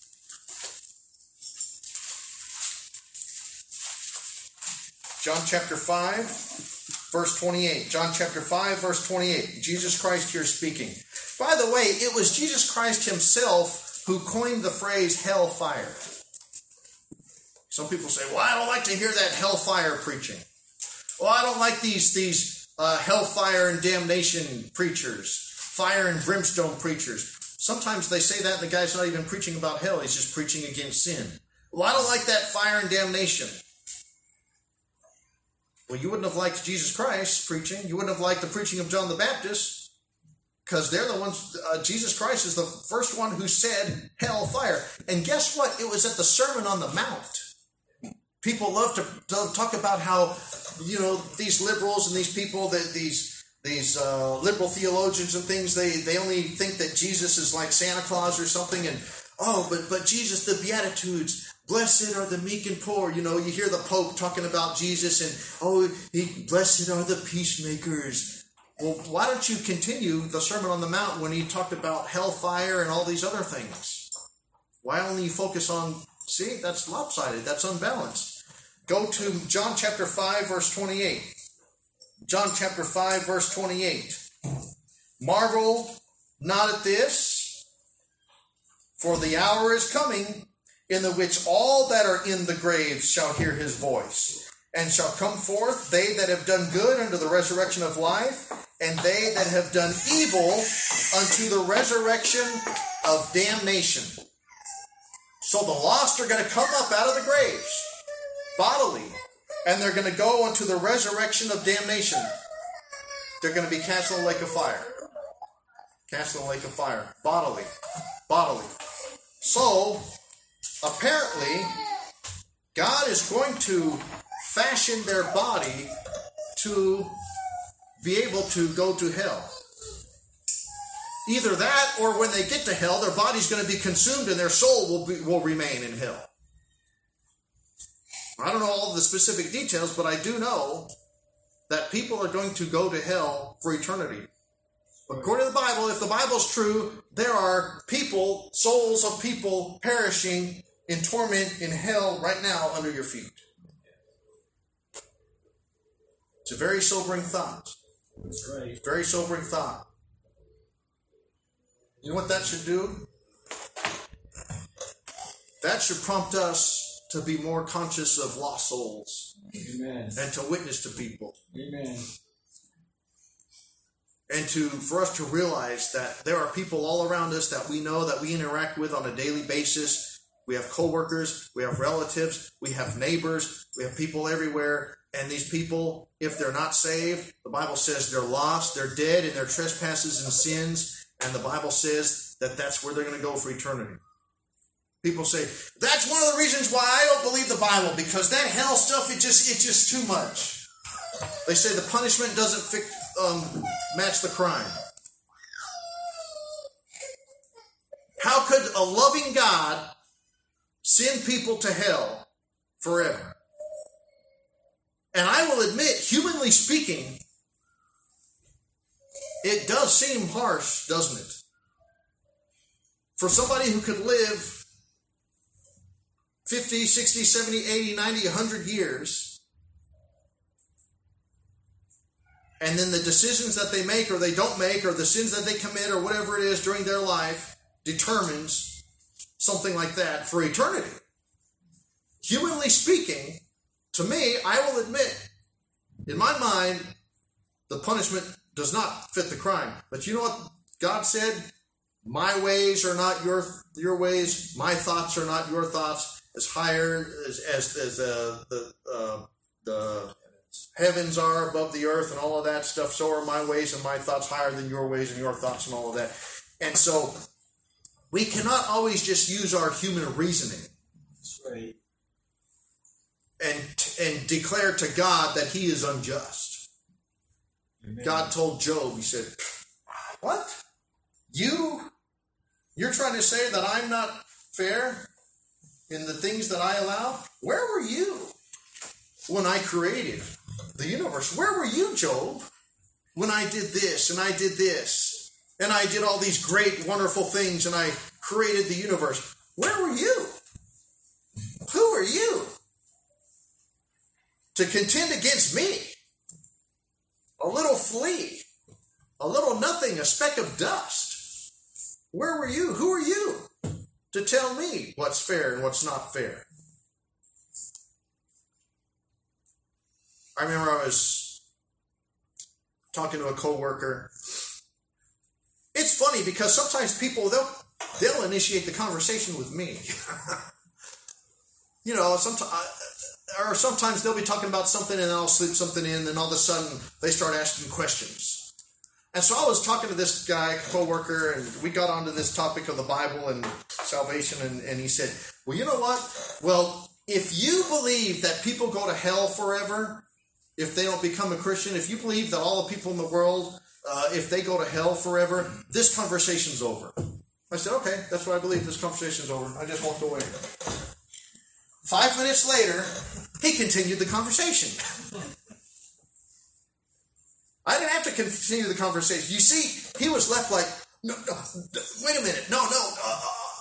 John chapter five, verse twenty-eight. John chapter five, verse twenty-eight. Jesus Christ here speaking. By the way, it was Jesus Christ himself who coined the phrase hellfire. Some people say, well, I don't like to hear that hellfire preaching. Well, I don't like these, these uh, hellfire and damnation preachers, fire and brimstone preachers. Sometimes they say that and the guy's not even preaching about hell. He's just preaching against sin. Well, I don't like that fire and damnation. Well, you wouldn't have liked Jesus Christ preaching. You wouldn't have liked the preaching of John the Baptist, because they're the ones, uh, Jesus Christ is the first one who said hell, fire. And guess what? It was at the Sermon on the Mount. People love to, to talk about how, you know, these liberals and these people, that these these uh, liberal theologians and things, they, they only think that Jesus is like Santa Claus or something. And, oh, but, but Jesus, the Beatitudes, blessed are the meek and poor. You know, you hear the Pope talking about Jesus and, oh, he, blessed are the peacemakers. Well, why don't you continue the Sermon on the Mount when he talked about hellfire and all these other things? Why only focus on, see, that's lopsided, that's unbalanced. Go to John chapter five, verse twenty-eight. John chapter five, verse twenty-eight. Marvel not at this, for the hour is coming, in the which all that are in the graves shall hear his voice, and shall come forth, they that have done good unto the resurrection of life, and they that have done evil unto the resurrection of damnation. So the lost are going to come up out of the graves, bodily, and they're going to go into the resurrection of damnation. They're going to be cast in the lake of fire. Cast in the lake of fire. Bodily. Bodily. So, apparently, God is going to fashion their body to be able to go to hell. Either that, or when they get to hell, their body's going to be consumed and their soul will be, will remain in hell. I don't know all the specific details, but I do know that people are going to go to hell for eternity. According to the Bible, if the Bible's true, there are people, souls of people perishing in torment in hell right now under your feet. It's a very sobering thought. That's right. Very sobering thought. You know what that should do? That should prompt us to be more conscious of lost souls. Amen. And to witness to people. Amen. And to for us to realize that there are people all around us that we know, that we interact with on a daily basis. We have coworkers, we have relatives, we have neighbors, we have people everywhere. And these people, if they're not saved, the Bible says they're lost, they're dead in their trespasses and sins. And the Bible says that that's where they're going to go for eternity. People say, that's one of the reasons why I don't believe the Bible, because that hell stuff, it just it's just too much. They say the punishment doesn't fit, um, match the crime. How could a loving God send people to hell forever? And I will admit, humanly speaking, it does seem harsh, doesn't it? For somebody who could live fifty, sixty, seventy, eighty, ninety, one hundred years, and then the decisions that they make or they don't make, or the sins that they commit or whatever it is during their life determines something like that for eternity. Humanly speaking, to me, I will admit, in my mind, the punishment does not fit the crime. But you know what God said? My ways are not your your ways. My thoughts are not your thoughts. As higher as as, as uh, the uh, the heavens are above the earth and all of that stuff, so are my ways and my thoughts higher than your ways and your thoughts and all of that. And so we cannot always just use our human reasoning. That's right. And and declare to God that He is unjust. Amen. God told Job, He said, what? You? You're trying to say that I'm not fair in the things that I allow? Where were you when I created the universe? Where were you, Job, when I did this and I did this and I did all these great, wonderful things and I created the universe? Where were you? Who are you to contend against me? A little flea, a little nothing, a speck of dust. Where were you? Who are you to tell me what's fair and what's not fair? I remember I was talking to a coworker. It's funny because sometimes people, they'll, they'll initiate the conversation with me. You know, sometimes... Or sometimes they'll be talking about something and I'll slip something in, and all of a sudden they start asking questions. And so I was talking to this guy, co-worker, and we got onto this topic of the Bible and salvation, and, and he said, well, you know what? Well, if you believe that people go to hell forever, if they don't become a Christian, if you believe that all the people in the world, uh, if they go to hell forever, this conversation's over. I said, okay, that's what I believe. This conversation's over. I just walked away. Five minutes later, he continued the conversation. I didn't have to continue the conversation. You see, he was left like, no, no, wait a minute, no, no, uh,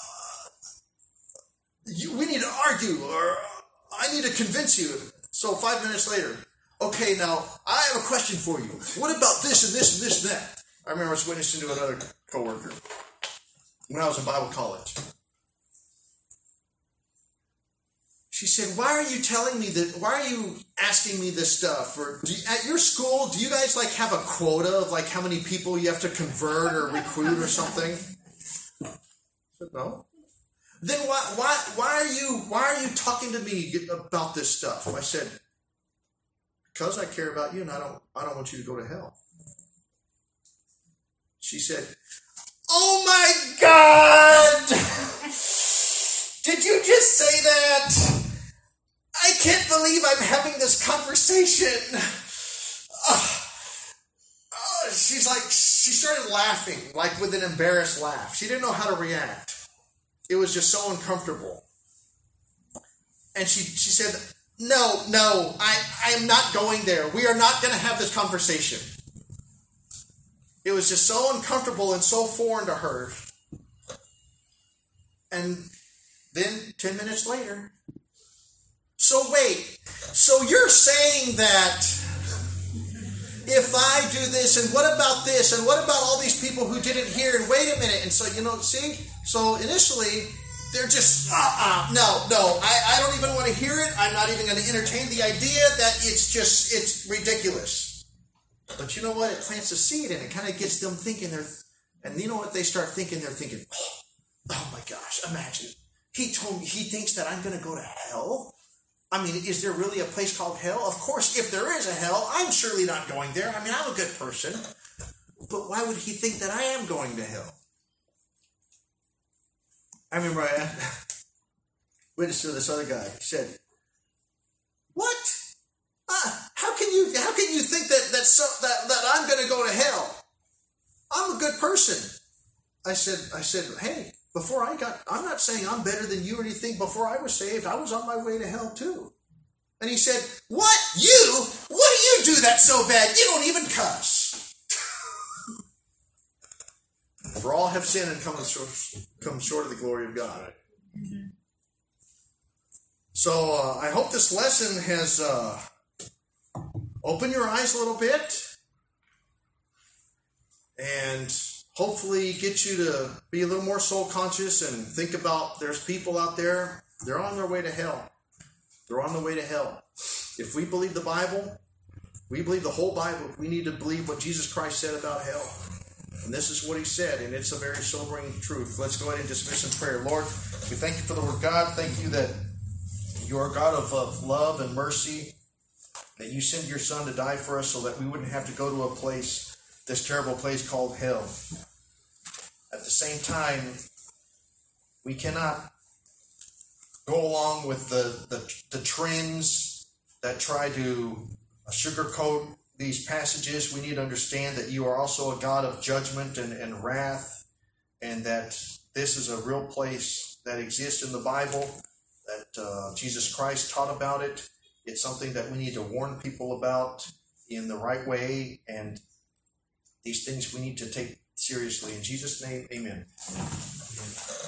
you, we need to argue, or I need to convince you. So five minutes later, okay, now, I have a question for you. What about this and this and this and that? I remember I was witnessing to another coworker when I was in Bible college. She said, why are you telling me that, why are you asking me this stuff? Or do you, at your school, do you guys like have a quota of like how many people you have to convert or recruit or something? I said, no. Then why, why, why are you, why are you talking to me about this stuff? I said, because I care about you and I don't, I don't want you to go to hell. She said, oh my God! Did you just say that? I can't believe I'm having this conversation. Uh, uh, she's like, she started laughing, like with an embarrassed laugh. She didn't know how to react. It was just so uncomfortable. And she, she said, no, no, I, I am not going there. We are not going to have this conversation. It was just so uncomfortable and so foreign to her. And then ten minutes later, so wait, so you're saying that if I do this, and what about this, and what about all these people who didn't hear, and wait a minute, and so, you know, see, so initially, they're just, uh-uh, no, no, I, I don't even want to hear it, I'm not even going to entertain the idea that it's just, it's ridiculous. But you know what, it plants a seed, and it kind of gets them thinking, they're, and you know what they start thinking, they're thinking, oh, oh my gosh, imagine, he told me, he thinks that I'm going to go to hell? I mean, is there really a place called hell? Of course, if there is a hell, I'm surely not going there. I mean, I'm a good person. But why would he think that I am going to hell? I remember I witnessed to this other guy. He said, what? Uh, how can you how can you think that, that, so, that, that I'm going to go to hell? I'm a good person. I said, I said, hey, before I got, I'm not saying I'm better than you or anything. Before I was saved, I was on my way to hell too. And he said, what? You? What do you do that's so bad? You don't even cuss. For all have sinned and come short, come short of the glory of God. Mm-hmm. So uh, I hope this lesson has uh, opened your eyes a little bit. And hopefully get you to be a little more soul conscious and think about there's people out there, they're on their way to hell. They're on the way to hell. If we believe the Bible, we believe the whole Bible, we need to believe what Jesus Christ said about hell. And this is what he said, and it's a very sobering truth. Let's go ahead and dismiss in prayer. Lord, we thank you for the word of God. Thank you that you are a God of, of love and mercy, that you sent your son to die for us so that we wouldn't have to go to a place, this terrible place called hell. At the same time, we cannot go along with the, the, the trends that try to sugarcoat these passages. We need to understand that you are also a God of judgment and, and wrath, and that this is a real place that exists in the Bible, that uh, Jesus Christ taught about it. It's something that we need to warn people about in the right way, and these things we need to take seriously. In Jesus' name, amen. Amen.